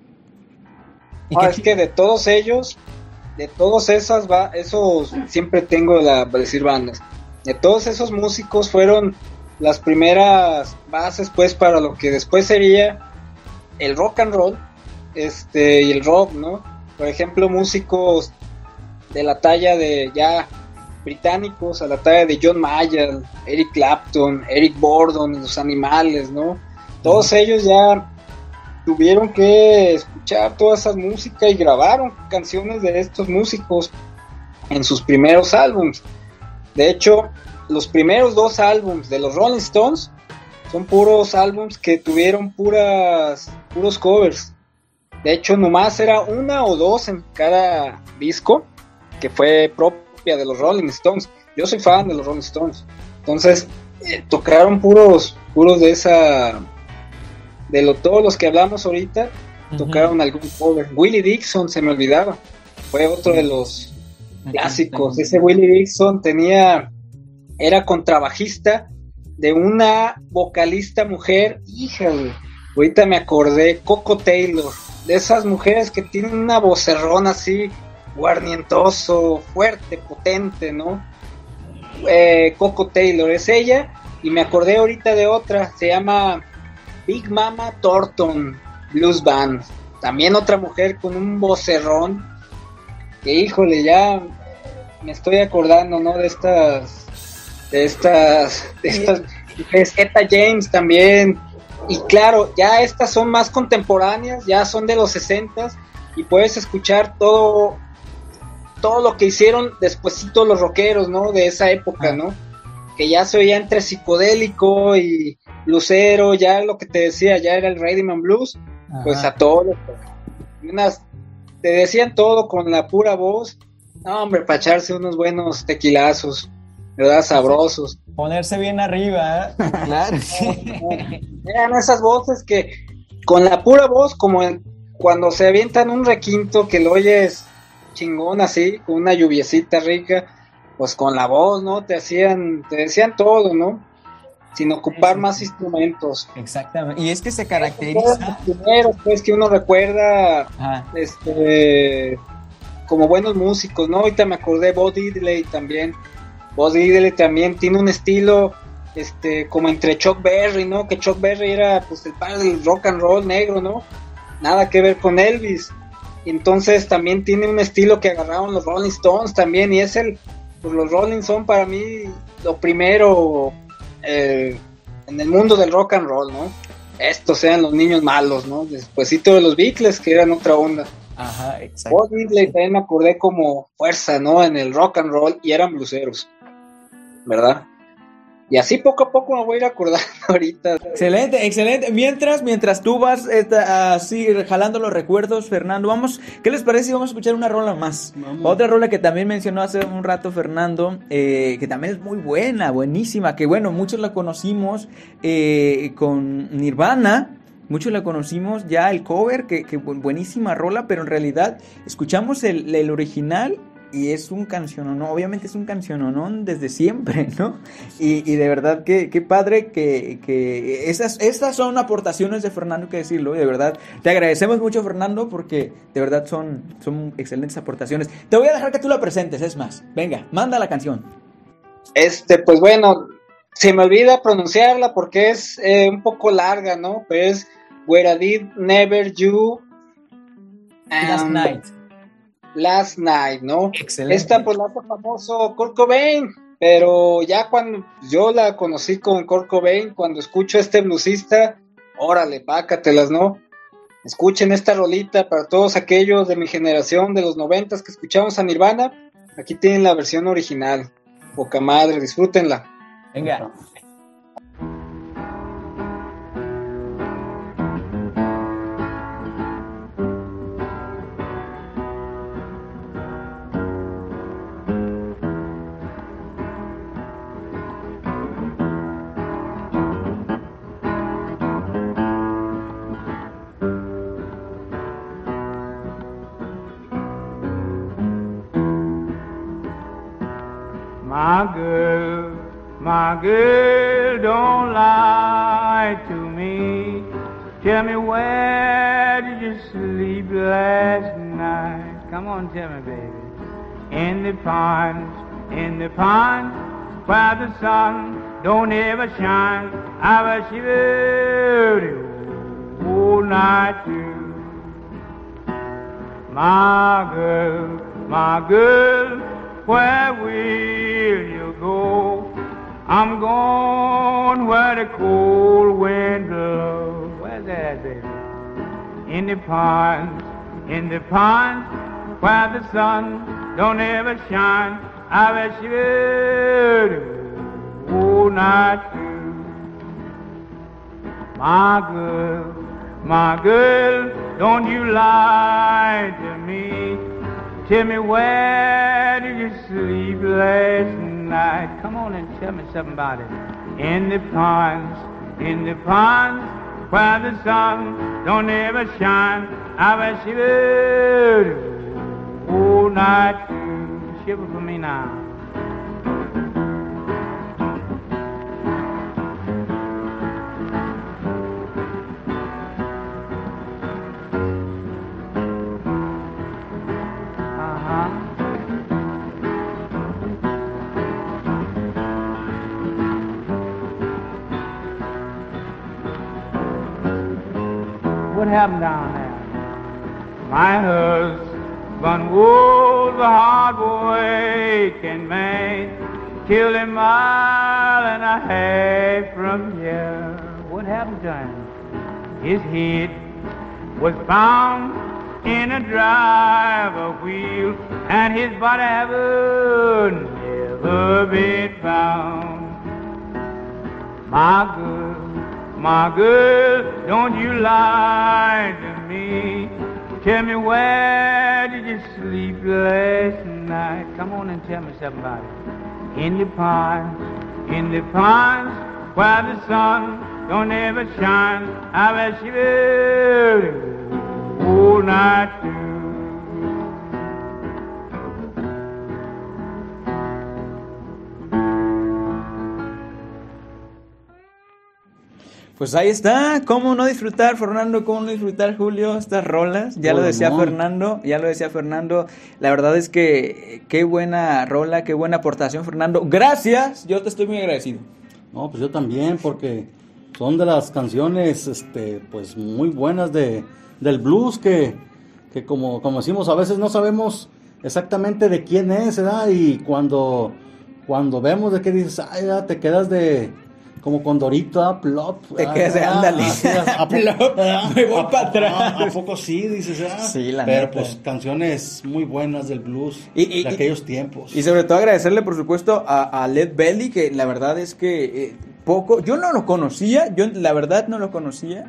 Es que de todos ellos, de todos esos siempre tengo decir bandas, de todos esos músicos fueron las primeras bases pues para lo que después sería el rock and roll y el rock, ¿no? Por ejemplo, músicos de la talla de ya británicos, a la talla de John Mayer, Eric Clapton, Eric Burdon, Los Animales, ¿no? Todos ellos ya tuvieron que escuchar toda esa música y grabaron canciones de estos músicos en sus primeros álbums. De hecho, los primeros 2 álbums de los Rolling Stones son puros álbums que tuvieron puros covers. De hecho, nomás era 1 o 2 en cada disco, que fue propia de los Rolling Stones. Yo soy fan de los Rolling Stones. Entonces, tocaron puros de esa... todos los que hablamos ahorita, tocaron algún cover. Willie Dixon, se me olvidaba. Fue otro de los clásicos. Ese Willie Dixon era contrabajista de una vocalista mujer, hija, güey, ahorita me acordé, Coco Taylor, de esas mujeres que tienen una vocerrona así, guarnientoso, fuerte, potente, ¿no? Coco Taylor es ella, y me acordé ahorita de otra, se llama Big Mama Thornton Blues Band, también otra mujer con un vocerrón, que híjole, ya me estoy acordando, ¿no? De estas Etta James también, y claro, ya estas son más contemporáneas, ya son de los 60s, y puedes escuchar todo lo que hicieron despuesito los rockeros, ¿no? De esa época, ¿no? Que ya se oía entre psicodélico y bluesero, ya lo que te decía, ya era el rhythm and blues, pues a todos, te decían todo con la pura voz, no hombre, para echarse unos buenos tequilazos, ¿verdad? Sabrosos. Ponerse bien arriba, ¿eh? Claro. Eran esas voces que con la pura voz, como cuando se avientan un requinto que lo oyes chingón así, con una lluviecita rica, pues con la voz, ¿no? Te decían todo, ¿no? Sin ocupar más instrumentos. Exactamente. Y es que se caracteriza. Los primeros, pues, que uno recuerda, como buenos músicos, ¿no? Ahorita me acordé Bo Diddley también. Bo Diddley también tiene un estilo, como entre Chuck Berry, ¿no? Que Chuck Berry era, pues, el padre del rock and roll negro, ¿no? Nada que ver con Elvis. Entonces también tiene un estilo que agarraron los Rolling Stones también, y es pues los Rolling son para mí lo primero en el mundo del rock and roll, ¿no? Estos sean los niños malos, ¿no? Despuésito de los Beatles, que eran otra onda. Ajá, exacto. Bo Diddley también me acordé como fuerza, ¿no? En el rock and roll, y eran blueseros, ¿verdad? Y así poco a poco me voy a ir acordando ahorita. Excelente, excelente. Mientras tú vas así jalando los recuerdos, Fernando, ¿qué les parece si vamos a escuchar una rola más? Vamos. Otra rola que también mencionó hace un rato Fernando, que también es muy buena, buenísima, que bueno, muchos la conocimos con Nirvana. Muchos la conocimos ya el cover, que buenísima rola, pero en realidad escuchamos el original y es un cancionón, obviamente es un cancionón desde siempre, ¿no? Y de verdad que padre que estas son aportaciones de Fernando, que decirlo, y de verdad te agradecemos mucho, Fernando, porque de verdad son excelentes aportaciones. Te voy a dejar que tú la presentes, es más, venga, manda la canción. Pues bueno, se me olvida pronunciarla porque es un poco larga, ¿no? Pero es Where I Did Never You Last Night, ¿no? Excelente. Esta pues la hace famoso Kurt Cobain, pero ya cuando yo la conocí con Kurt Cobain, cuando escucho a este bluesista, órale, pácatelas, ¿no? Escuchen esta rolita para todos aquellos de mi generación de los 90s que escuchamos a Nirvana. Aquí tienen la versión original. Poca madre, disfrútenla. Venga. my girl, don't lie to me. Tell me, where did you sleep last night? Come on, tell me, baby. In the pond, where the sun don't ever shine. I was shivering all night through. My girl, where will you go? I'm going where the cold wind blows. Where's that, baby? In the pond, where the sun don't ever shine. I was shivering all night through. My girl, don't you lie to me. Tell me, where did you sleep last night? Come on and tell me something about it. In the ponds, where the sun don't ever shine. I was shivering all night through. Shiver for me now. What happened down there? My husband was a hard-working man, killed a mile and a half from here. What happened to him? His head was found in a driver wheel, and his body haven't never been found. My girl, don't you lie to me. Tell me, where did you sleep last night? Come on and tell me something about it. In the ponds, where the sun don't ever shine. I was shivering all night through. Pues ahí está, cómo no disfrutar, Fernando, cómo no disfrutar, Julio, estas rolas. Ya lo decía Fernando, la verdad es que qué buena rola, qué buena aportación, Fernando. Gracias, yo te estoy muy agradecido. No, pues yo también, porque son de las canciones, pues muy buenas del blues que como decimos, a veces no sabemos exactamente de quién es, ¿verdad? Y cuando vemos de qué dices, ay, ya te quedas como Condorito, plop. Te quedas de ándale. Plop, me voy para atrás. ¿A poco sí? Dices, sí, la pero neta. Pues canciones muy buenas del blues de aquellos tiempos. Y sobre todo agradecerle, por supuesto, a Led Belly, que la verdad es que yo no lo conocía, la verdad no lo conocía,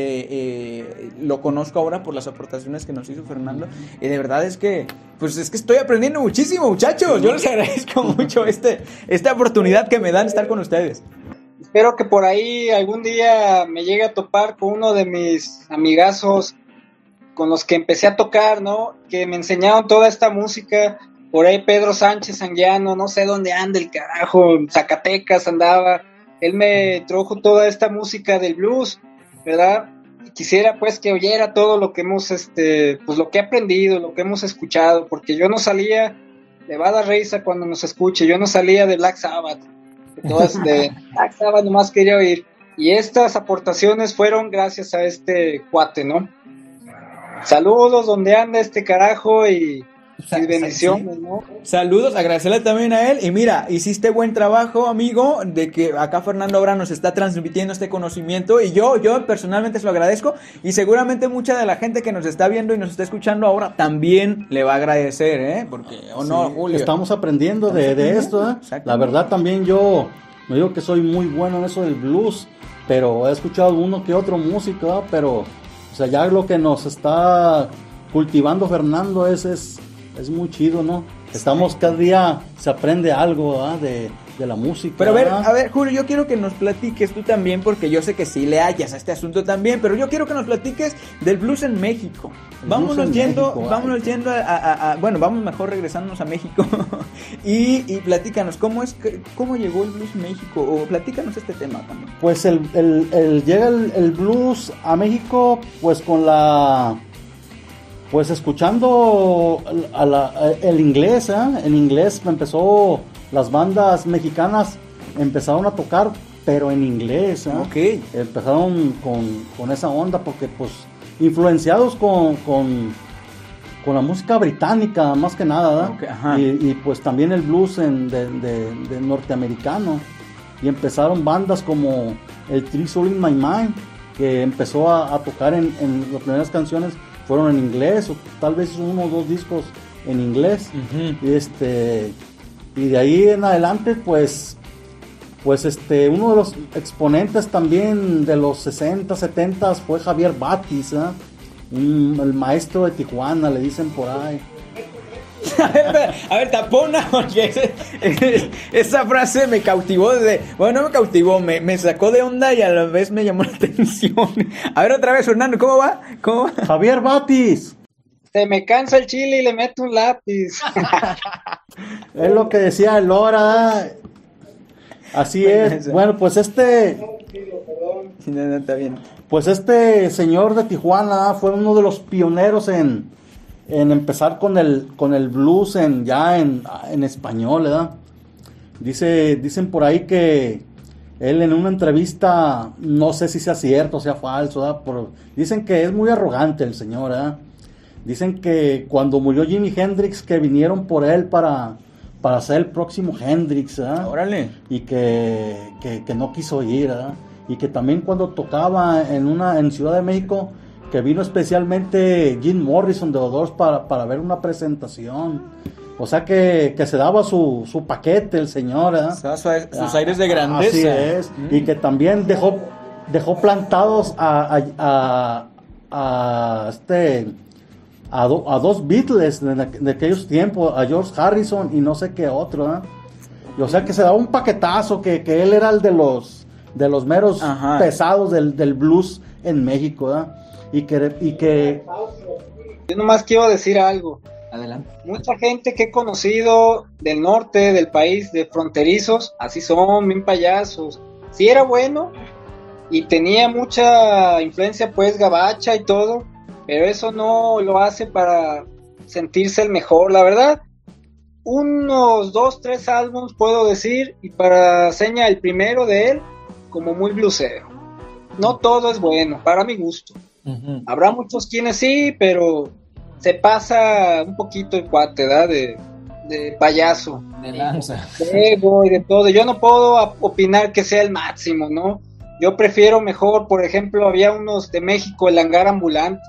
lo conozco ahora por las aportaciones que nos hizo Fernando, y de verdad es que, pues es que estoy aprendiendo muchísimo, muchachos. Yo les agradezco mucho esta oportunidad que me dan de estar con ustedes. Espero que por ahí algún día me llegue a topar con uno de mis amigazos con los que empecé a tocar, ¿no? Que me enseñaron toda esta música. Por ahí Pedro Sánchez Anguiano, no sé dónde anda el carajo, en Zacatecas andaba. Él me trajo toda esta música del blues, ¿verdad? Y quisiera pues que oyera todo lo que hemos, pues lo que he aprendido, lo que hemos escuchado, porque yo no salía, le va a dar risa cuando nos escuche, yo no salía de Black Sabbath. Entonces, de Black Sabbath nomás quería oír. Y estas aportaciones fueron gracias a este cuate, ¿no? Saludos donde anda este carajo y bendiciones, ¿no? Saludos, agradecerle también a él. Y mira, hiciste buen trabajo, amigo, de que acá Fernando ahora nos está transmitiendo este conocimiento. Y yo personalmente se lo agradezco. Y seguramente mucha de la gente que nos está viendo y nos está escuchando ahora también le va a agradecer, ¿eh? Porque, ¿o no, Julio? Estamos aprendiendo de esto, ¿eh? La verdad también yo no digo que soy muy bueno en eso del blues, pero he escuchado uno que otro músico, ¿eh? Pero, o sea, ya lo que nos está cultivando Fernando es muy chido, ¿no? Estamos cada día, se aprende algo, ¿eh? la música. Pero a ver, Julio, yo quiero que nos platiques tú también, porque yo sé que sí le hallas a este asunto también, pero yo quiero que nos platiques del blues en México. Vámonos yendo bueno, vamos mejor regresándonos a México y platícanos, ¿cómo llegó el blues en México? O platícanos este tema también. Pues llega el blues a México, pues escuchando el inglés, en inglés empezó. Las bandas mexicanas empezaron a tocar, pero en inglés, Okay. Empezaron con esa onda porque, pues, influenciados con la música británica, más que nada, Okay, y pues también el blues de norteamericano. Y empezaron bandas como el Three Soul in My Mind, que empezó a tocar en las primeras canciones fueron en inglés, o tal vez 1 o 2 discos en inglés. Uh-huh. Y de ahí en adelante, pues uno de los exponentes también de los 60, 70 fue Javier Batis, el maestro de Tijuana, le dicen por ahí. A ver, tapona, porque esa frase me cautivó no me cautivó, me sacó de onda y a la vez me llamó la atención. A ver, otra vez, Fernando, ¿cómo va? Javier Batis. Se me cansa el chile y le meto un lápiz. Es lo que decía el Lora. Así es. Bueno, pues No, está bien. Pues este señor de Tijuana fue uno de los pioneros en empezar con el blues en español, ¿verdad? Dicen por ahí que él en una entrevista, no sé si sea cierto o sea falso, ¿verdad? Dicen que es muy arrogante el señor, ¿verdad? Dicen que cuando murió Jimi Hendrix, que vinieron por él para ser el próximo Hendrix, ¿verdad? Órale. Y que no quiso ir, ¿verdad? Y que también cuando tocaba en Ciudad de México, que vino especialmente Jim Morrison de The Doors para ver una presentación. O sea que se daba su paquete el señor, ¿verdad? O sea, sus aires de grandeza. Así es. Y que también dejó plantados a dos Beatles de aquellos tiempos, a George Harrison y no sé qué otro, ¿eh? Y o sea que se daba un paquetazo, que él era el de los meros Ajá. pesados del blues en México, ¿eh? Y que Yo nomás quiero decir algo. Adelante. Mucha gente que he conocido del norte del país, de fronterizos, así son, bien payasos. Sí era bueno y tenía mucha influencia pues gabacha y todo, pero eso no lo hace para sentirse el mejor, la verdad. Unos 2, 3 álbumes puedo decir, y para seña el primero de él como muy blusero. No todo es bueno, para mi gusto. Uh-huh. Habrá muchos quienes sí, pero se pasa un poquito el cuate, ¿verdad? De payaso, De lanza. de ego y de todo. Yo no puedo opinar que sea el máximo, ¿no? Yo prefiero mejor, por ejemplo, había unos de México, el Hangar Ambulante,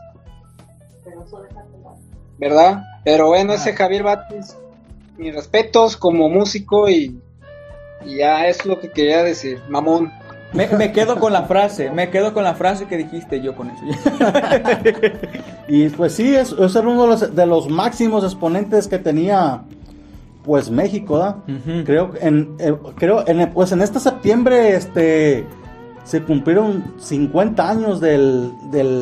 ¿verdad? Pero bueno, ese Javier Batis, mis respetos como músico y ya es lo que quería decir, mamón. Me quedo con la frase que dijiste, yo con eso. y pues sí, eso era uno de los máximos exponentes que tenía pues México, ¿verdad? Uh-huh. Creo en este septiembre se cumplieron 50 años del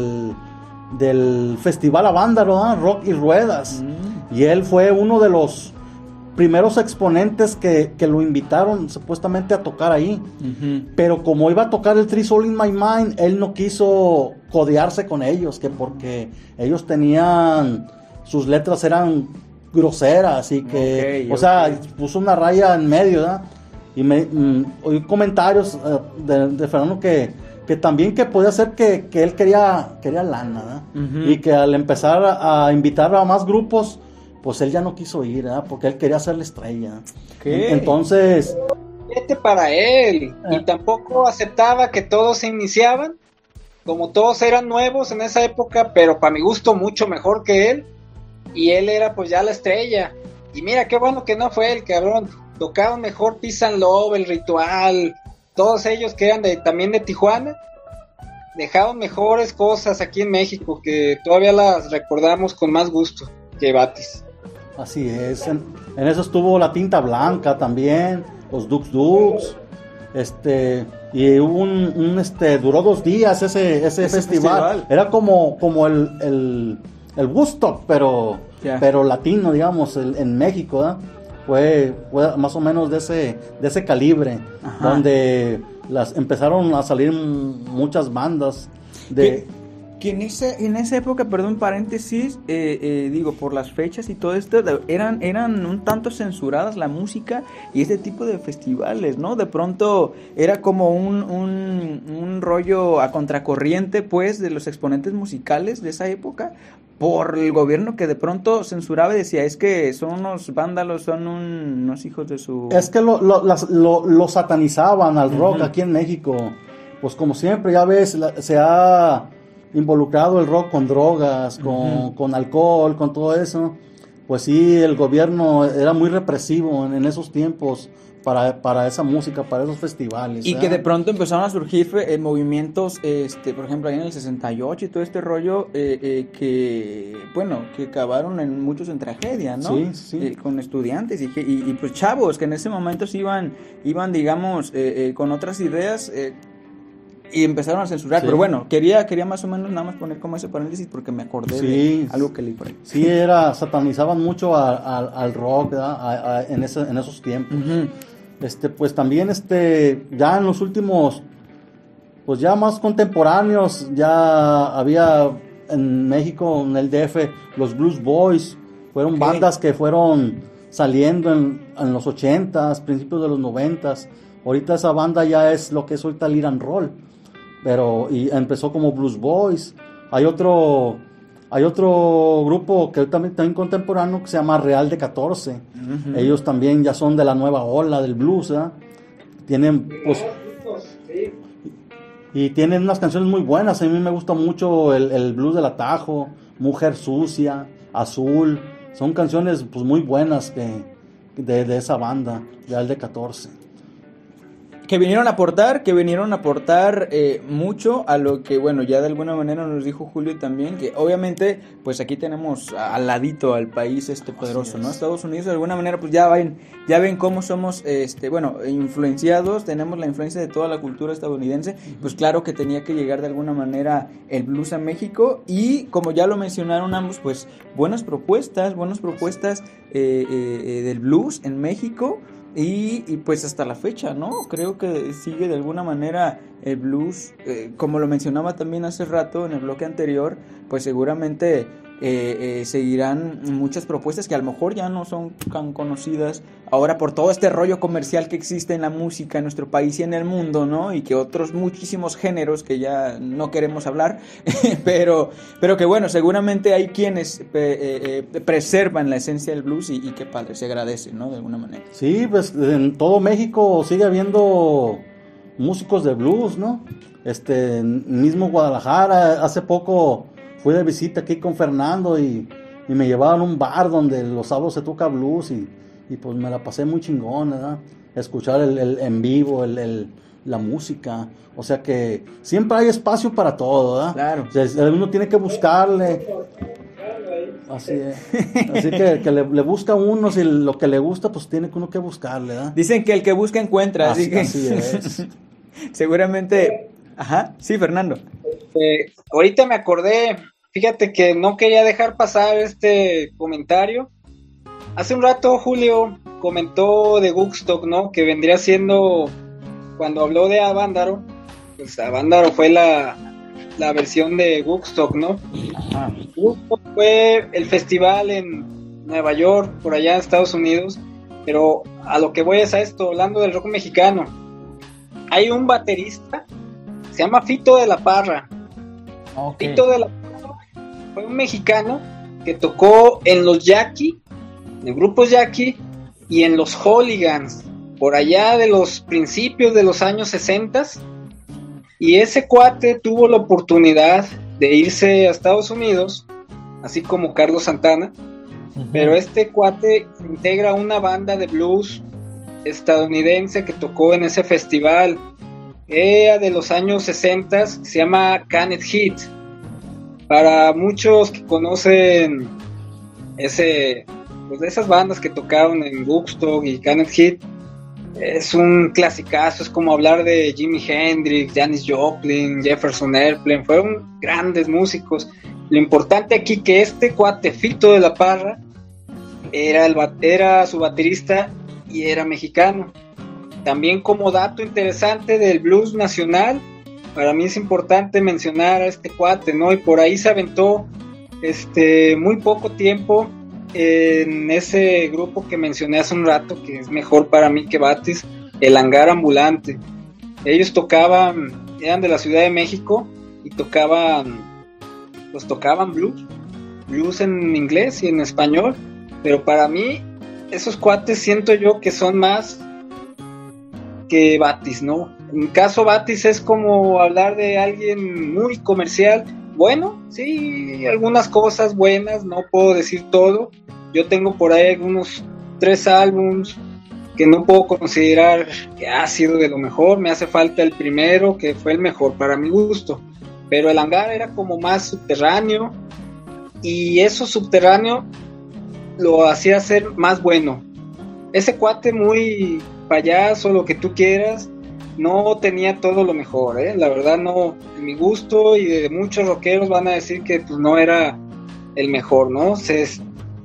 Festival Avándaro, ¿verdad? Rock y Ruedas. Uh-huh. Y él fue uno de los primeros exponentes que lo invitaron supuestamente a tocar ahí. Uh-huh. Pero como iba a tocar el Three Soul in My Mind, él no quiso codearse con ellos, que porque ellos sus letras eran groseras y que, Okay, o sea, puso una raya en medio, ¿verdad? Y oí comentarios de Fernando que también que podía ser que él quería lana, ¿verdad? Uh-huh. Y que al empezar a invitar a más grupos, pues él ya no quiso ir, ¿verdad? Porque él quería ser la estrella. ¿Qué? Entonces, Vete para él, y tampoco aceptaba que todos se iniciaban, como todos eran nuevos en esa época, pero para mi gusto mucho mejor que él, y él era pues ya la estrella. Y mira qué bueno que no fue el cabrón, tocaban mejor Peace and Love, El Ritual, todos ellos que eran también de Tijuana, dejaron mejores cosas aquí en México, que todavía las recordamos con más gusto que Batis. así es. En eso estuvo La Tinta Blanca también, los Dux Dux, y hubo duró 2 días ese festival. Era como el Woodstock, pero latino, digamos, en México, ¿eh? Fue más o menos de ese calibre. Ajá. Donde empezaron a salir muchas bandas que en esa época, perdón, paréntesis, digo, por las fechas y todo esto, eran un tanto censuradas la música y este tipo de festivales, ¿no? De pronto era como un rollo a contracorriente, pues, de los exponentes musicales de esa época, por el gobierno, que de pronto censuraba y decía, es que son unos vándalos, son unos hijos de su... Es que lo satanizaban al rock aquí en México. Pues como siempre, ya ves, se ha involucrado el rock con drogas, con alcohol, con todo eso. Pues sí, el gobierno era muy represivo en esos tiempos para esa música, para esos festivales. Y que de pronto empezaron a surgir movimientos, por ejemplo, ahí en el 68 y todo este rollo, que acabaron muchos en tragedia, ¿no? Sí. Con estudiantes y pues chavos que en ese momento iban digamos, con otras ideas, y empezaron a censurar, pero bueno, quería más o menos nada más poner como ese paréntesis porque me acordé de algo que leí por ahí. Sí, satanizaban mucho al rock, ¿verdad? En esos tiempos. Pues también ya en los últimos, pues ya más contemporáneos, ya había en México, en el DF, los Blues Boys, fueron bandas que fueron saliendo en los 80s, principios de los 90s. Ahorita esa banda ya es lo que es ahorita el Iran Roll. Y empezó como Blues Boys. Hay otro grupo que también contemporáneo que se llama Real de 14. Ellos también ya son de la nueva ola del blues, ¿eh? Tienen y tienen unas canciones muy buenas. A mí me gusta mucho el blues del Atajo, Mujer Sucia, Azul. Son canciones pues muy buenas de esa banda, Real de 14. Que vinieron a aportar mucho a lo que, bueno, ya de alguna manera nos dijo Julio también, que obviamente, pues aquí tenemos al ladito al país poderoso, ¿no? Estados Unidos, de alguna manera, pues ya ven cómo somos, influenciados, tenemos la influencia de toda la cultura estadounidense, pues claro que tenía que llegar de alguna manera el blues a México, y como ya lo mencionaron ambos, pues buenas propuestas del blues en México. Y pues hasta la fecha, ¿no? Creo que sigue de alguna manera el blues, como lo mencionaba también hace rato en el bloque anterior, pues seguramente seguirán muchas propuestas que a lo mejor ya no son tan conocidas ahora por todo este rollo comercial que existe en la música en nuestro país y en el mundo, ¿no? Y que otros muchísimos géneros que ya no queremos hablar, pero que bueno, seguramente hay quienes preservan la esencia del blues y qué padre, se agradece, ¿no? De alguna manera. Sí, pues en todo México sigue habiendo músicos de blues, ¿no? Mismo Guadalajara, hace poco fui de visita aquí con Fernando y me llevaron a un bar donde los sábados se toca blues y pues me la pasé muy chingón, ¿verdad? Escuchar el en vivo, la música, o sea que siempre hay espacio para todo, ¿verdad? Claro. O sea, uno tiene que buscarle. Así es. Así que le busca uno, si lo que le gusta, pues tiene uno que buscarle, ¿verdad? Dicen que el que busca encuentra, así es. Seguramente. Ajá, sí, Fernando. Ahorita me acordé, fíjate que no quería dejar pasar este comentario. Hace un rato Julio comentó de Woodstock, ¿no? Que vendría siendo, cuando habló de Avándaro, pues Avándaro fue la versión de Woodstock, ¿no? Ajá. Woodstock fue el festival en Nueva York, por allá en Estados Unidos, pero a lo que voy es a esto, hablando del rock mexicano. Hay un baterista, se llama Fito de la Parra. Okay. Fito de la Parra fue un mexicano que tocó en los Jackie, en grupos Jackie, y en los Hooligans, por allá de los principios de los años 60, y ese cuate tuvo la oportunidad de irse a Estados Unidos, así como Carlos Santana, pero este cuate integra una banda de blues estadounidense que tocó en ese festival, de los años 60, se llama Canned Heat. Para muchos que conocen pues de esas bandas que tocaron en Woodstock y Canned Heat, es un clasicazo, es como hablar de Jimi Hendrix, Janis Joplin, Jefferson Airplane, fueron grandes músicos. Lo importante aquí que este cuate, Fito de la Parra, era su baterista y era mexicano. También como dato interesante del blues nacional, para mí es importante mencionar a este cuate, ¿no? Y por ahí se aventó muy poco tiempo en ese grupo que mencioné hace un rato, que es mejor para mí que Batis, el Hangar Ambulante. Ellos eran de la Ciudad de México y tocaban blues en inglés y en español, pero para mí esos cuates siento yo que son más que Batis, ¿no? En caso Batis es como hablar de alguien muy comercial. Bueno, sí, algunas cosas buenas, no puedo decir todo. Yo tengo por ahí algunos 3 álbums que no puedo considerar que ha sido de lo mejor. Me hace falta el primero, que fue el mejor para mi gusto. Pero el Hangar era como más subterráneo, y eso subterráneo lo hacía ser más bueno. Ese cuate muy payaso, lo que tú quieras, no tenía todo lo mejor, la verdad no, en mi gusto y de muchos rockeros van a decir que pues no era el mejor, ¿no? Se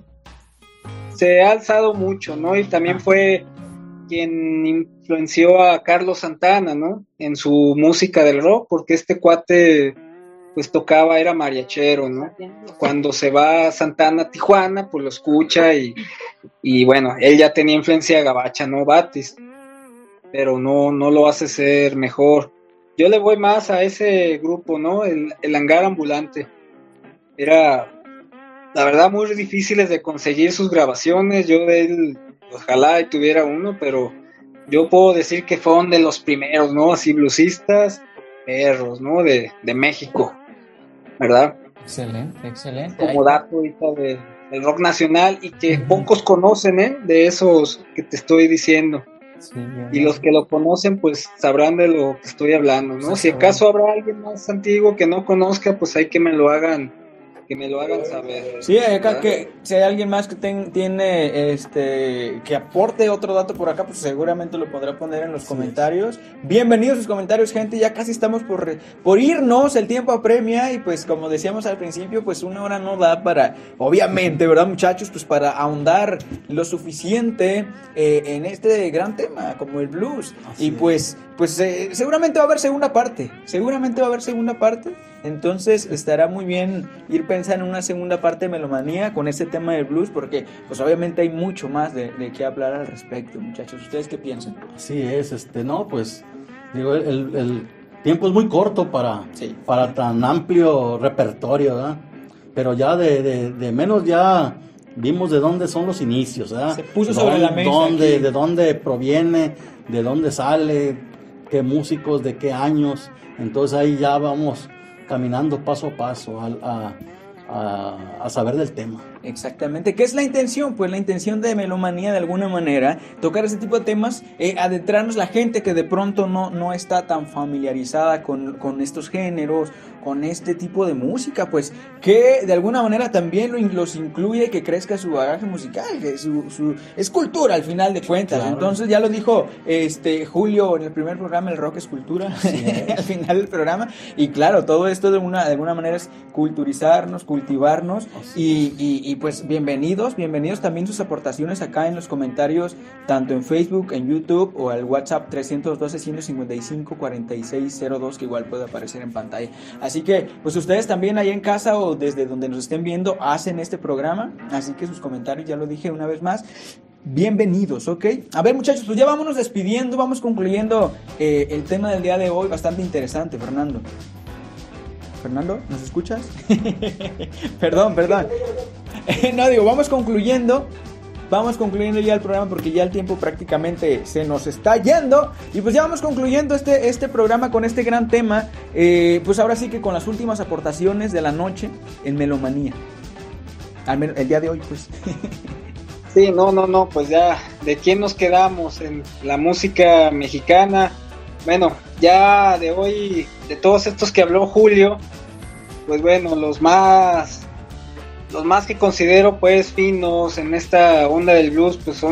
ha alzado mucho, ¿no? Y también fue quien influenció a Carlos Santana, ¿no? En su música del rock, porque este cuate pues era mariachero, ¿no? Cuando se va Santana a Tijuana, pues lo escucha y bueno, él ya tenía influencia gabacha, ¿no? Batis, pero no lo hace ser mejor. Yo le voy más a ese grupo, ¿no? El Hangar Ambulante. Era, la verdad, muy difíciles de conseguir sus grabaciones. Yo de él, ojalá y tuviera uno, pero yo puedo decir que fueron de los primeros, ¿no? Así bluesistas, perros, ¿no? De México, ¿verdad? Excelente. Como dato ahorita del rock nacional y que pocos conocen, de esos que te estoy diciendo. Sí, y los que lo conocen pues sabrán de lo que estoy hablando, ¿no? Si acaso habrá alguien más antiguo que no conozca, pues hay que me lo hagan saber. Sí, acá que si hay alguien más que tiene que aporte otro dato por acá, pues seguramente lo podrá poner en los comentarios. Bienvenidos sus comentarios, gente. Ya casi estamos por irnos, el tiempo apremia y pues como decíamos al principio, pues 1 hora no da para, obviamente, ¿verdad, muchachos? Pues para ahondar lo suficiente en este gran tema como el blues. Así y pues seguramente va a haber segunda parte. Entonces estará muy bien ir pensando en una segunda parte de Melomanía con este tema del blues, porque pues obviamente hay mucho más de qué hablar al respecto, muchachos. ¿Ustedes qué piensan? Así es, no, pues digo, el tiempo es muy corto para tan amplio repertorio, ¿verdad? Pero ya de menos ya vimos de dónde son los inicios, ¿verdad? Se puso sobre la mesa de dónde proviene, de dónde sale, qué músicos, de qué años. Entonces ahí ya vamos caminando paso a paso a saber del tema. Exactamente. ¿Qué es la intención? Pues la intención de Melomanía, de alguna manera, tocar ese tipo de temas, adentrarnos la gente que de pronto no está tan familiarizada con estos géneros, con este tipo de música, pues que de alguna manera también los incluye, que crezca su bagaje musical, que es cultura al final de cuentas. Claro. Entonces ya lo dijo Julio en el primer programa, el rock es cultura, sí, al final del programa, y claro, todo esto de alguna manera es culturizarnos, cultivarnos, y pues bienvenidos también sus aportaciones acá en los comentarios, tanto en Facebook, en YouTube o al WhatsApp 312-155-4602, que igual puede aparecer en pantalla. Así que pues ustedes también ahí en casa o desde donde nos estén viendo hacen este programa, así que sus comentarios, ya lo dije una vez más, bienvenidos, ¿ok? A ver, muchachos, pues ya vámonos despidiendo, vamos concluyendo el tema del día de hoy, bastante interesante. Fernando, ¿nos escuchas? Perdón. No, digo, vamos concluyendo ya el programa porque ya el tiempo prácticamente se nos está yendo. Y pues ya vamos concluyendo este programa con este gran tema. Pues ahora sí que con las últimas aportaciones de la noche en Melomanía. Al menos el día de hoy, pues. Sí, no, pues ya, ¿de quién nos quedamos? En la música mexicana. Bueno, ya de hoy, de todos estos que habló Julio, pues bueno, los más que considero pues finos en esta onda del blues, pues son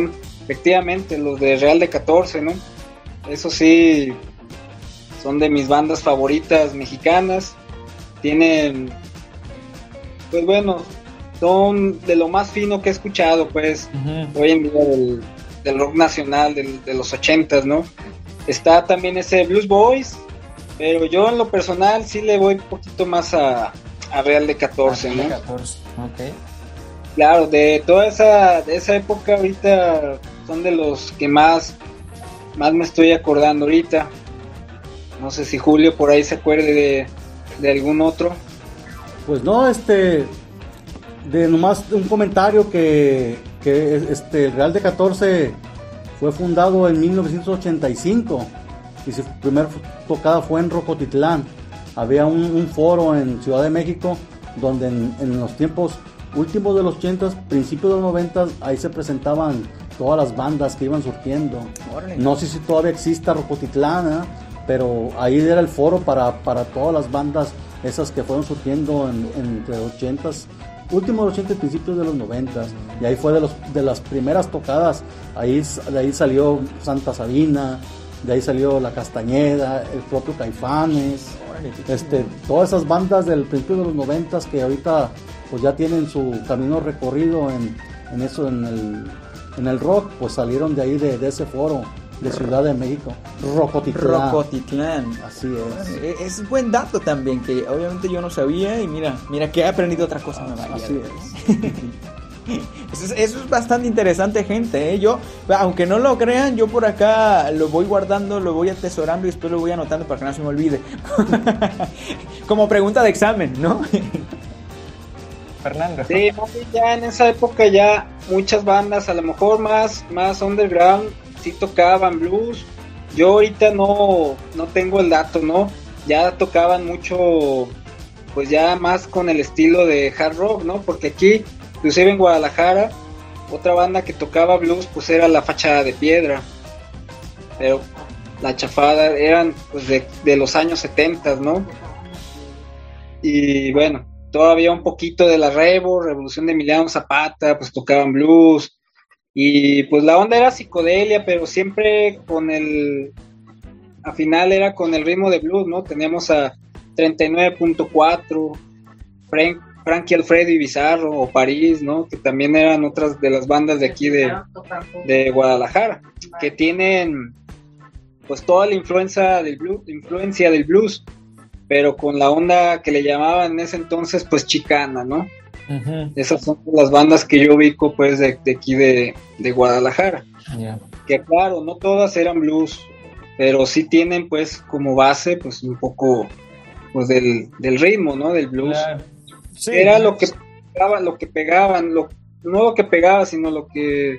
efectivamente, los de Real de 14, ¿no? Eso sí, son de mis bandas favoritas mexicanas. Tienen, pues bueno, son de lo más fino que he escuchado, pues, hoy en día del rock nacional de los 80s, ¿no? Está también ese Blues Boys, pero yo en lo personal sí le voy un poquito más a Real de 14, ¿no? 14, ok. Claro, de esa época ahorita son de los que más me estoy acordando ahorita. No sé si Julio por ahí se acuerde de algún otro. Pues no, de nomás un comentario que el Real de 14 fue fundado en 1985 y su primera tocada fue en Rocotitlán. Había un foro en Ciudad de México donde en los tiempos últimos de los 80s, principios de los 90s, ahí se presentaban todas las bandas que iban surgiendo. Órale. No sé si todavía exista Rocotitlán, pero ahí era el foro para todas las bandas esas que fueron surgiendo entre los 80s, últimos de los 80 y principios de los 90s, y ahí fue de las primeras tocadas. De ahí salió Santa Sabina, de ahí salió La Castañeda, el propio Caifanes, todas esas bandas del principio de los 90s que ahorita pues ya tienen su camino recorrido en el rock, pues salieron de ahí de ese foro de Ciudad de México, Rocotitlán. Así es. Es buen dato también, que obviamente yo no sabía, y mira que he aprendido otra cosa nueva. Así es. Eso es bastante interesante, gente, ¿eh? Yo, aunque no lo crean, yo por acá lo voy guardando, lo voy atesorando y después lo voy anotando para que no se me olvide. Como pregunta de examen, ¿no? Fernando. Sí, ya en esa época ya muchas bandas, a lo mejor más underground, sí tocaban blues. Yo ahorita no tengo el dato, ¿no? Ya tocaban mucho, pues ya más con el estilo de hard rock, ¿no? Porque aquí, inclusive en Guadalajara, otra banda que tocaba blues, pues era La Fachada de Piedra. Pero La Chafada eran pues de los años 70, ¿no? Y bueno, todavía un poquito de la Revolución de Emiliano Zapata, pues tocaban blues. Y pues la onda era psicodelia, pero siempre al final era con el ritmo de blues, ¿no? Teníamos a 39.4, Frankie Alfredo y Bizarro, o París, ¿no? Que también eran otras de las bandas de aquí de Guadalajara, que tienen pues toda la influencia del blues, pero con la onda que le llamaban en ese entonces pues chicana, ¿no? Uh-huh. Esas son las bandas que yo ubico pues de aquí de Guadalajara. Yeah. Que claro, no todas eran blues, pero sí tienen pues como base pues un poco pues del ritmo, ¿no? Del blues. Claro. Sí, era lo que pegaban, no lo que pegaba, sino lo que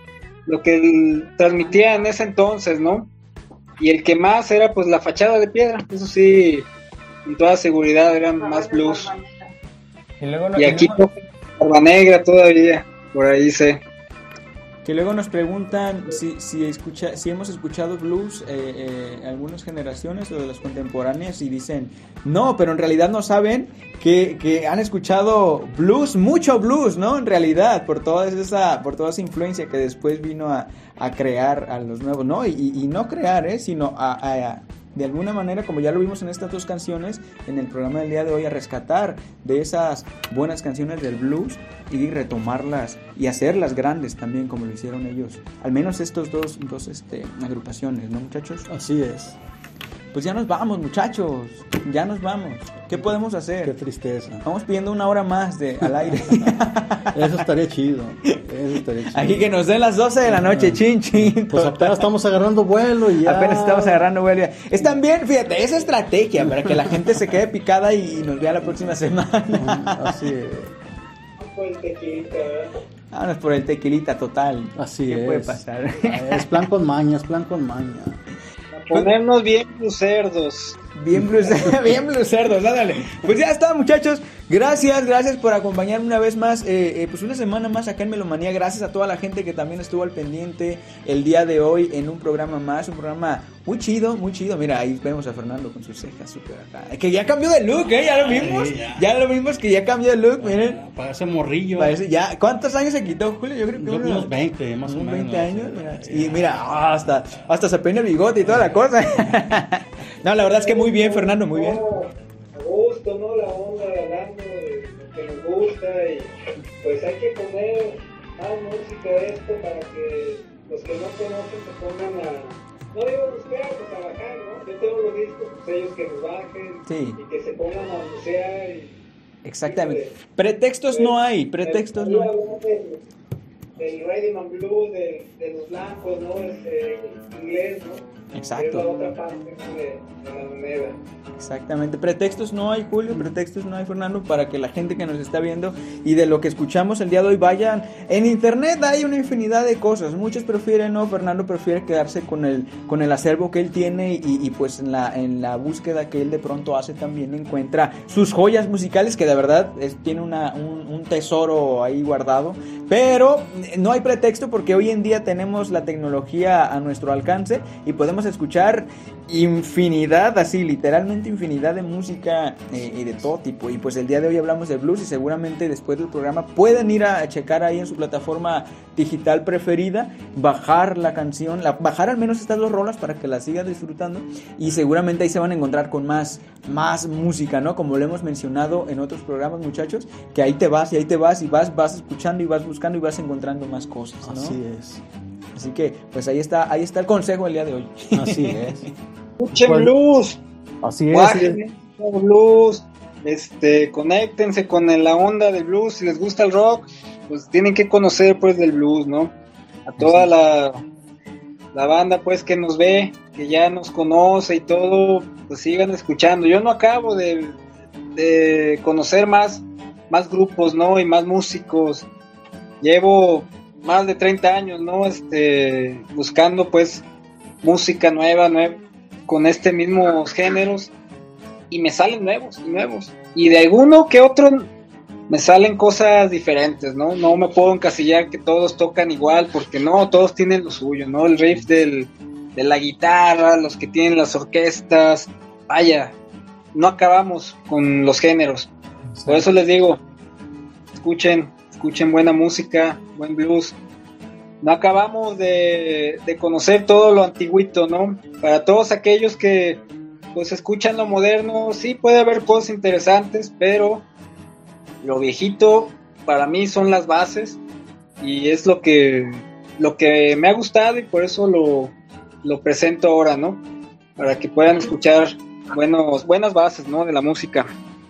transmitía en ese entonces, ¿no? Y el que más era pues La Fachada de Piedra, eso sí, con toda seguridad eran más blues. Y aquí Barba Negra todavía, por ahí sé. Que luego nos preguntan si hemos escuchado blues algunas generaciones o de las contemporáneas, y dicen no, pero en realidad no saben que han escuchado blues, mucho blues, ¿no? En realidad, por toda esa influencia que después vino a crear a los nuevos, ¿no? Y no crear, sino de alguna manera, como ya lo vimos en estas dos canciones, en el programa del día de hoy, a rescatar de esas buenas canciones del blues y retomarlas y hacerlas grandes también, como lo hicieron ellos. Al menos estos dos agrupaciones, ¿no, muchachos? Así es. Pues ya nos vamos, muchachos. Ya nos vamos. ¿Qué podemos hacer? Qué tristeza. Vamos pidiendo una hora más al aire. Eso estaría chido. Aquí que nos den las 12 de la noche, chin. Pues apenas estamos agarrando vuelo y ya. Apenas estamos agarrando vuelo. Es también, fíjate, esa estrategia para que la gente se quede picada y nos vea la próxima semana. Así es. Por el tequilita, ¿verdad? Vámonos por el tequilita total. Así ¿Qué es. puede pasar? Es plan con maña. Ponernos bien blucerdos. Bien blucerdos, ándale. Pues ya está, muchachos. Gracias por acompañarme una vez más, pues una semana más acá en Melomanía. Gracias a toda la gente que también estuvo al pendiente el día de hoy en un programa más, un programa muy chido. Mira, ahí vemos a Fernando con sus cejas súper acá. Que ya cambió de look, ya lo vimos. Ya lo vimos que ya cambió de look, miren. Parece morrillo. Ya, ¿cuántos años se quitó, Julio? Yo creo que unos 20, más o menos. 20 años, mira. Y mira, hasta se peina el bigote y toda la cosa. No, la verdad es que muy bien, Fernando, muy bien. A gusto, ¿no? La onda hablando de lo que nos gusta y pues hay que poner más música de esto para que los que no conocen se pongan a, no digo buscar, pues a bajar, ¿no? Yo tengo los discos, pues ellos que nos bajen sí. Y que se pongan a bucear y... Exactamente. Pretextos no hay. El Rhythm and Blues de los blancos, ¿no? Inglés, ¿no? Exacto. Es la otra parte, ¿no? de la moneda. Exactamente, pretextos no hay, Julio, pretextos no hay, Fernando, para que la gente que nos está viendo y de lo que escuchamos el día de hoy vayan. En internet hay una infinidad de cosas, muchos prefieren, no, Fernando prefiere quedarse con el acervo que él tiene y pues en la búsqueda que él de pronto hace también encuentra sus joyas musicales que de verdad tiene un tesoro ahí guardado, pero no hay pretexto porque hoy en día tenemos la tecnología a nuestro alcance y podemos escuchar infinidad, así literalmente infinidad de música y de todo tipo. Y pues el día de hoy hablamos de blues y seguramente después del programa pueden ir a checar ahí en su plataforma digital preferida, bajar la canción, bajar al menos estas 2 rolas para que la sigan disfrutando y seguramente ahí se van a encontrar con más música, ¿no? Como lo hemos mencionado en otros programas, muchachos, que ahí te vas y vas escuchando y vas buscando y vas encontrando más cosas, ¿no? Así es. Así que pues ahí está el consejo del día de hoy. Así es. Escuchen blues. Así es. Guajen, blues. Conéctense con la onda del blues. Si les gusta el rock, pues tienen que conocer pues del blues, ¿no? A toda la banda pues que nos ve, que ya nos conoce y todo, pues sigan escuchando. Yo no acabo de conocer más grupos, ¿no? Y más músicos. Llevo más de 30 años, ¿no? Buscando pues música nueva con mismos géneros y me salen nuevos y de alguno que otro me salen cosas diferentes, ¿no? No me puedo encasillar que todos tocan igual porque no, todos tienen lo suyo, ¿no? El riff de la guitarra, los que tienen las orquestas, vaya, no acabamos con los géneros. Sí. Por eso les digo, escuchen buena música, buen blues. No acabamos de conocer todo lo antiguito, ¿no? Para todos aquellos que pues escuchan lo moderno, sí puede haber cosas interesantes, pero lo viejito para mí son las bases y es lo que me ha gustado y por eso lo presento ahora, ¿no? Para que puedan escuchar buenas bases, ¿no? De la música.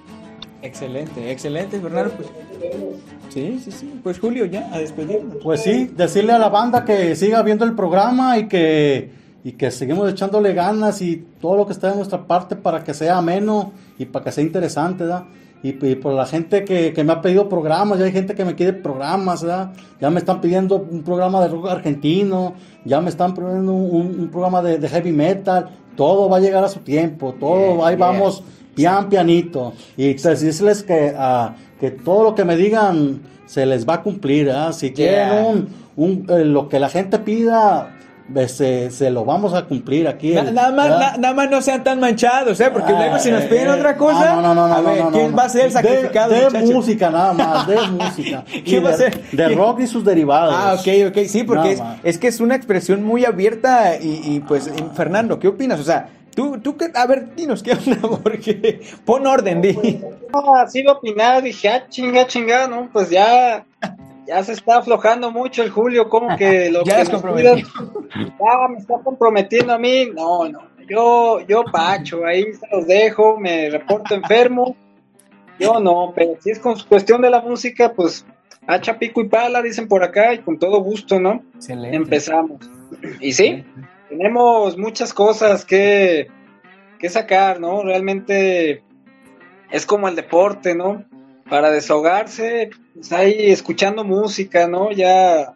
Excelente, Fernando. Pues, sí. Pues Julio, ya, a despedirnos. Pues sí, decirle a la banda que siga viendo el programa y que seguimos echándole ganas y todo lo que está de nuestra parte para que sea ameno y para que sea interesante, ¿verdad? Y por la gente que me ha pedido programas, ya hay gente que me quiere programas, ¿verdad? Ya me están pidiendo un programa de rock argentino, ya me están pidiendo un programa de heavy metal, todo va a llegar a su tiempo, todo, ahí vamos pianito, y decirles que todo lo que me digan se les va a cumplir, ¿eh? Si quieren lo que la gente pida, se lo vamos a cumplir aquí. Nada más no sean tan manchados, porque luego si nos piden otra cosa, ¿quién va a ser el sacrificado? De música nada más, de música. ¿Quién va a ser? De rock y sus derivados. Ok, sí, porque es que es una expresión muy abierta y pues, Fernando, ¿qué opinas? O sea, Tú, a ver, dinos qué onda, porque pon orden, di. Así de opinar, dije, chinga, ¿no? Pues ya se está aflojando mucho el Julio, como que lo ya que es comprometido. Ya me está comprometiendo a mí, no, yo pacho, ahí se los dejo, me reporto enfermo, yo no, pero si es con cuestión de la música, pues, hacha, pico y pala, dicen por acá, y con todo gusto, ¿no? Excelente. Empezamos. Y sí, tenemos muchas cosas que sacar, ¿no? Realmente es como el deporte, ¿no? Para desahogarse, pues ahí escuchando música, ¿no? Ya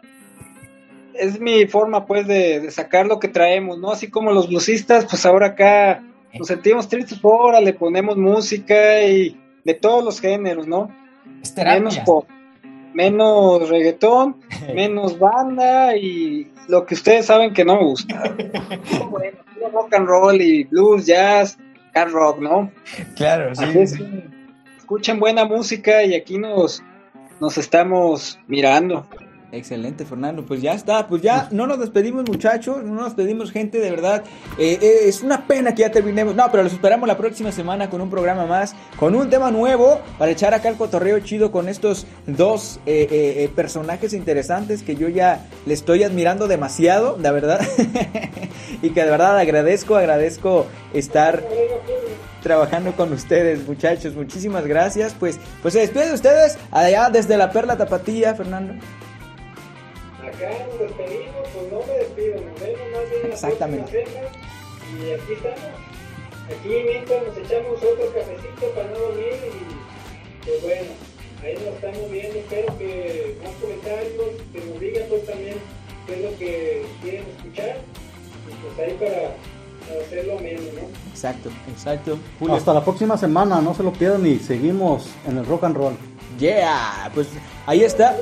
es mi forma, pues, de sacar lo que traemos, ¿no? Así como los bluesistas, pues ahora acá nos sentimos tristes, ahora le ponemos música y de todos los géneros, ¿no? Es terapia. Menos pop, menos reggaetón, menos banda y lo que ustedes saben que no me gusta. Bueno, rock and roll y blues, jazz, hard rock, ¿no? Claro, sí. Así es, escuchen buena música y aquí nos estamos mirando. Excelente, Fernando. Pues ya está, pues ya no nos despedimos, muchachos, no nos despedimos, gente, de verdad. Es una pena que ya terminemos. No, pero los esperamos la próxima semana con un programa más, con un tema nuevo, para echar acá el cotorreo chido con estos dos personajes interesantes que yo ya le estoy admirando demasiado, la verdad. Y que de verdad agradezco estar trabajando con ustedes, muchachos. Muchísimas gracias. Pues se despide de ustedes allá desde la Perla Tapatía, Fernando. Acá nos despedimos, pues no me despido, nos vemos más bien en la próxima cena y aquí estamos. Aquí mientras nos echamos otro cafecito para no dormir y pues bueno, ahí nos estamos viendo. Espero que más comentarios, que nos digan pues también qué es lo que quieren escuchar y pues ahí para hacerlo menos, ¿no? Exacto. Julio. Hasta la próxima semana, no se lo pierdan y seguimos en el rock and roll. Yeah, pues ahí está.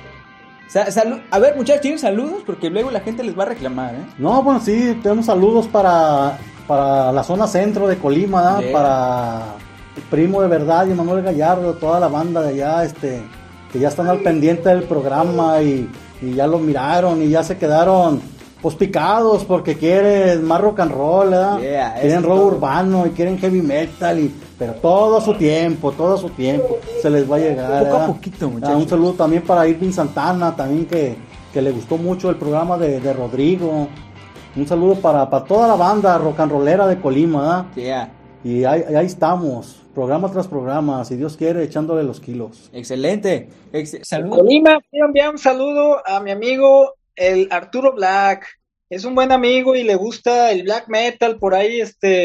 A ver, muchachos, ¿tienen saludos? Porque luego la gente les va a reclamar, ¿eh? No, bueno, sí, tenemos saludos para la zona centro de Colima, ¿eh? Yeah. Para el Primo de Verdad y Manuel Gallardo, toda la banda de allá, que ya están al pendiente del programa y ya lo miraron y ya se quedaron pues picados porque quieren más rock and roll, ¿verdad? Yeah, quieren rock urbano y quieren heavy metal pero todo a su tiempo se les va a llegar. Poco a poquito, muchachos. Un saludo también para Irving Santana, también que le gustó mucho el programa de Rodrigo. Un saludo para toda la banda rock and rollera de Colima, ¿verdad? Yeah. Y ahí estamos, programa tras programa, si Dios quiere, echándole los kilos. Excelente. Saludos. Colima, quiero enviar un saludo a mi amigo el Arturo Black. Es un buen amigo y le gusta el black metal, por ahí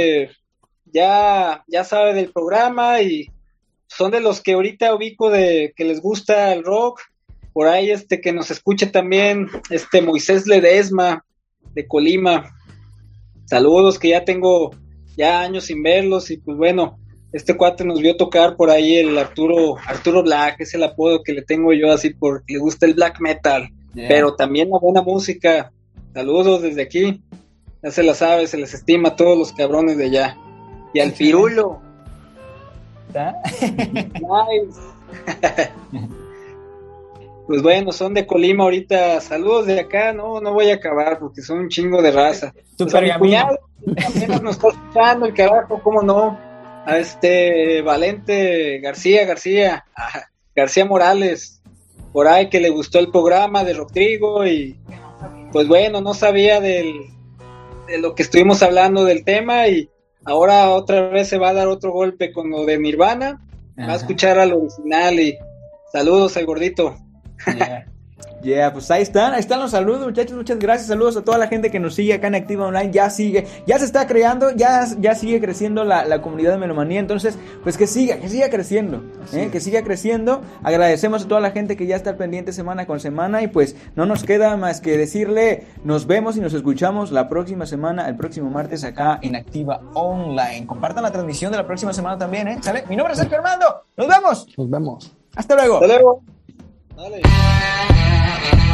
ya sabe del programa y son de los que ahorita ubico de que les gusta el rock. Por ahí que nos escuche también Moisés Ledesma de Colima. Saludos, que ya tengo años sin verlos y pues bueno, este cuate nos vio tocar por ahí el Arturo Black, es el apodo que le tengo yo así porque le gusta el black metal. Yeah. Pero también la buena música. Saludos desde aquí. Ya se la sabe, se les estima a todos los cabrones de allá. Y al Pirulo. Nice. Pues bueno, son de Colima ahorita. Saludos de acá. No voy a acabar porque son un chingo de raza. Pues a mi cuñado apenas nos está escuchando el carajo, ¿cómo no? A Valente García Morales. Por ahí que le gustó el programa de Rodrigo y pues bueno, no sabía de lo que estuvimos hablando del tema y ahora otra vez se va a dar otro golpe con lo de Nirvana. Ajá. Va a escuchar al original y saludos al gordito. Yeah, pues ahí están los saludos, muchachos, muchas gracias, saludos a toda la gente que nos sigue acá en Activa Online, ya se está creando, ya sigue creciendo la comunidad de Melomanía, entonces, pues que siga creciendo, que siga creciendo, agradecemos a toda la gente que ya está al pendiente semana con semana y pues no nos queda más que decirle, nos vemos y nos escuchamos la próxima semana, el próximo martes acá en Activa Online, compartan la transmisión de la próxima semana también, ¿sale? Mi nombre es Sergio Armando, nos vemos, hasta luego. Dale.